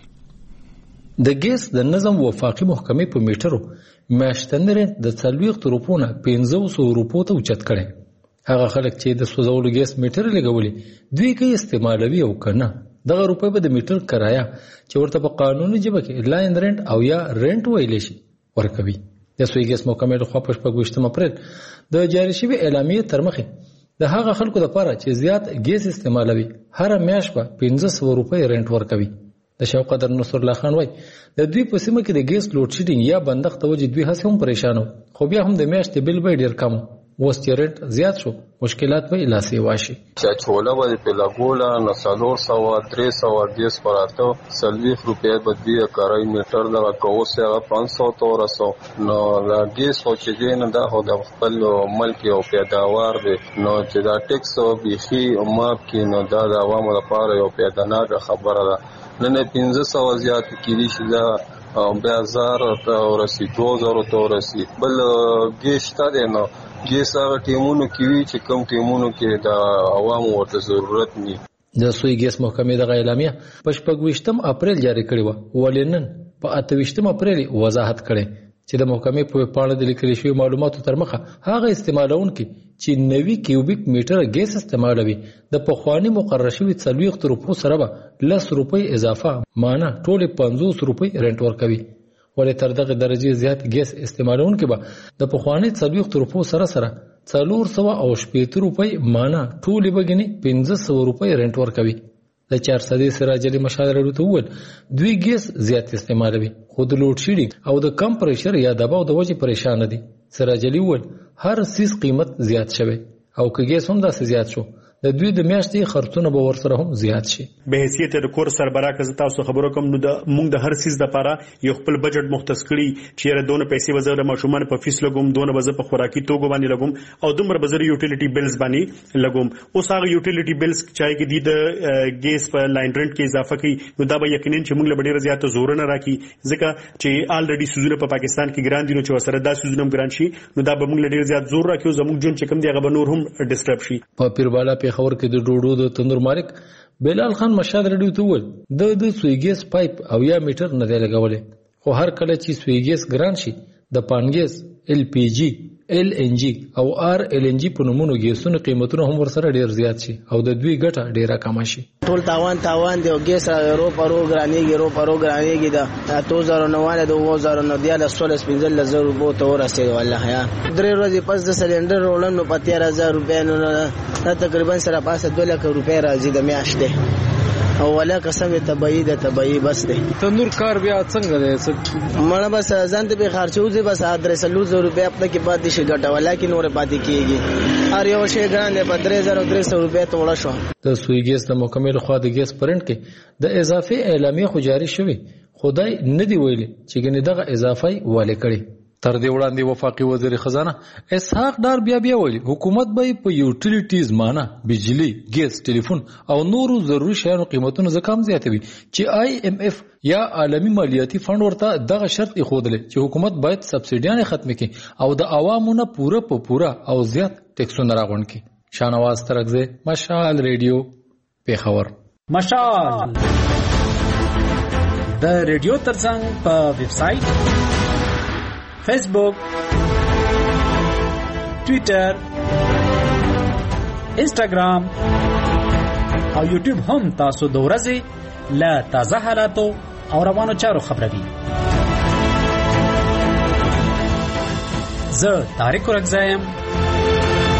[SPEAKER 20] د ګیس د نظم وفاقي محکمې په میټرو میاشتنی رنټ د څلوېښت روپو نه پنځه سوه روپو ته اوچت کړی. هغه خلک چې د سوځولو ګیس میټر لګولي دوی که استعمالوي او که نه دغه روپۍ به د میټر کرایه چې ورته په قانوني ژبه کې لاین رنټ او یا رنټ ویلی شي ورکوي. د سوی ګیس محکمې لخوا په شپږویشتم اپریل د جاري شوې اعلامیې تر مخې د هغه خلکو لپاره چې زیات ګیس استعمالوي هره میاشت به پنځه سوه روپۍ رنټ ورکوي. د شوقدر نصر الله خان وایي د دوی په سیمه کې د ګیس لوډ شیډینګ یا بندښت د وجې دوی هسې هم پریشان وو خو بیا هم د میاشتې بیل به ډېر کم و. اوس چې رنټ زیات شو مشکلات به یې لاسې واشي.
[SPEAKER 21] چې چوله به یې پرې لګوله نو څلور سوه درې سوه ګیس به راته څلوېښت روپۍ به دوی کرایي میټر دغه که اوس یې هغه پنځ سوه ته ورسو نو دا ګیس خو چې دی نه دا خو د خپل ملک یو پیداوار دی نو چې دا ټیکس بیخي ماف کړي نو دا د عوامو لپاره یو پیداناکه خبره ده. نن یې پنځه سوه زیات کېدای شي دا بیا زر ته ورسي دوه زرو ته ورسي. بل ګیس شته دی نو ګیس هغه ټیمونو کې وي چې کوم ټیمونو کې د عوامو ورته ضرورت ني.
[SPEAKER 20] د سوی ګیس محکمې دغه اعلامیه په شپږویشتم اپریل جاری کړې وه ولې نن په اته ویشتم اپریل وضاحت کړی چې د محکمې په ویبپاڼه د لیکل شویو معلوماتو تر مخه هغه استعمالونکي چې نوي کیوبیک میټر ګیس استعمالوي د پخواني مقرر شوي څلوېښت روپو سره به لس روپۍ اضافه معنا ټولې پنځوس روپۍ رنټ ورکوي. ولې تر دغه درجې زیات ګیس استعمالونکي به د پخواني څلوېښت روپو سره سره څلور سوه او شپېته روپۍ معنا ټولې به ګنې پنځه سوه روپۍ رنټ ورکوي. د چارسدې سراج علي مشال راډیو ته وویل دوی ګیس زیات استعمالوي خو د لوډ شیډینګ او د کم پریشر یا دباو د وجې پریشانه دي. سراج علي وویل هر سیز قیمت زیات شوی او که ګیس هم داسې زیات شو د دوی د میاشتې خرڅونه به ورسره هم زیات شي.
[SPEAKER 22] به حیثیت د کور سربراہ که زه تاسو خبرو کوم نو د موږ د هر سیز لپاره یو خپل بجټ مختص کړي چې یاره دونه پیسې به زه د ماشومانو په فیس لګوم دونه به زه په خوراکي توکو باندې لګوم او دومره به زه د یوټیلیټي بلز باندې لګوم. اوس هغه یوټیلیټي بلز چای کې دي د ګیس په لاین رنټ کې اضافه کوي نو دا به یقینا چې موږ له ډېره زیاته زور نه راکړي ځکه چې آلریډي سیزونه په پاکستان کې ګران دي نو چې ورسره دا سیزونه هم ګران شي نو دا به موږ له ډېر زیات زور راکړي او زموږ ژوند چې کوم دی هغه به نور هم ډسټرب شي.
[SPEAKER 20] په پیربالا پېښور کې د ډوډو د تندور مالک بلال خان مشاد راډیو ته وویل د د سویګیس پایپ او یا میټر نه دی لګولی خو هر کله چې سویګیس ګران شي د پانګیس ال پی جی ال ان جی او آر ال ان جی په نومونو ګیسونو قیمتونه هم ورسره ډیر زیات شي او د دوی ګټه ډیره کم شي.
[SPEAKER 23] ټول تاوان تاوان دی او ګیس رو پرو ګرانیږي رو پرو ګرانیږي دا دو هزار نو د دو هزار نو دی له سولس پنځل زره بو ته ورسېد والله یا درې ورځې پس د سلندر ولن په تیرا هزار روپیا نو تقریبا سره پاسه دوه لک روپیا راځي د میاشتې او ولا قسم تبعی د تبعی بس دی.
[SPEAKER 13] تنور کار بیا څنګه دی
[SPEAKER 23] مړه بس ځان ته به خرچوځي بس درې سلو روپیا په کې پاتې شي ګټه ولیکن اور پاتې کیږي هر یو شی ګران دی په درې هزار درې سوه روپیا ته وړه شو.
[SPEAKER 20] د سویګیس د مکمل خوا د ګیس پرنټ کې د اضافي اعلامیه خو جاری شوی خدای نه دی ویلي چې ګنې دغه اضافي والي کړي. تر دې وړاندې وفاقي وزیر خزانه اسحاق ډار بیا بیا ویلي حکومت به په یوټیلیټیز معنا بجلی ګیس ټلیفون او نورو ضروري شیانو قیمتونه زکام زیاتوي چې آی ایم ایف یا عالمی مالیاتي فند ورته دغه شرط ایښودلی چې حکومت باید سبسیډیانې ختمې کړي او د عوامو نه پوره په پوره او زیات ټیکسونه راغونډ کړي. شانواز ترکزی مشال ریډیو پیښور.
[SPEAKER 26] مشال د ریډیو ترڅنګ په ویب سټ فیسبوک
[SPEAKER 2] ټوئیټر، انسټاګرام او یوټیوب هم تاسو د ورځې له تازه حالاتو او روانو چارو خبروي. زه طارق رګزایم،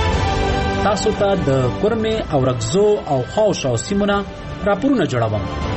[SPEAKER 2] تاسو ته د کورمه او رګزو او خاوشاو سیمونه راپورونه جوړوم.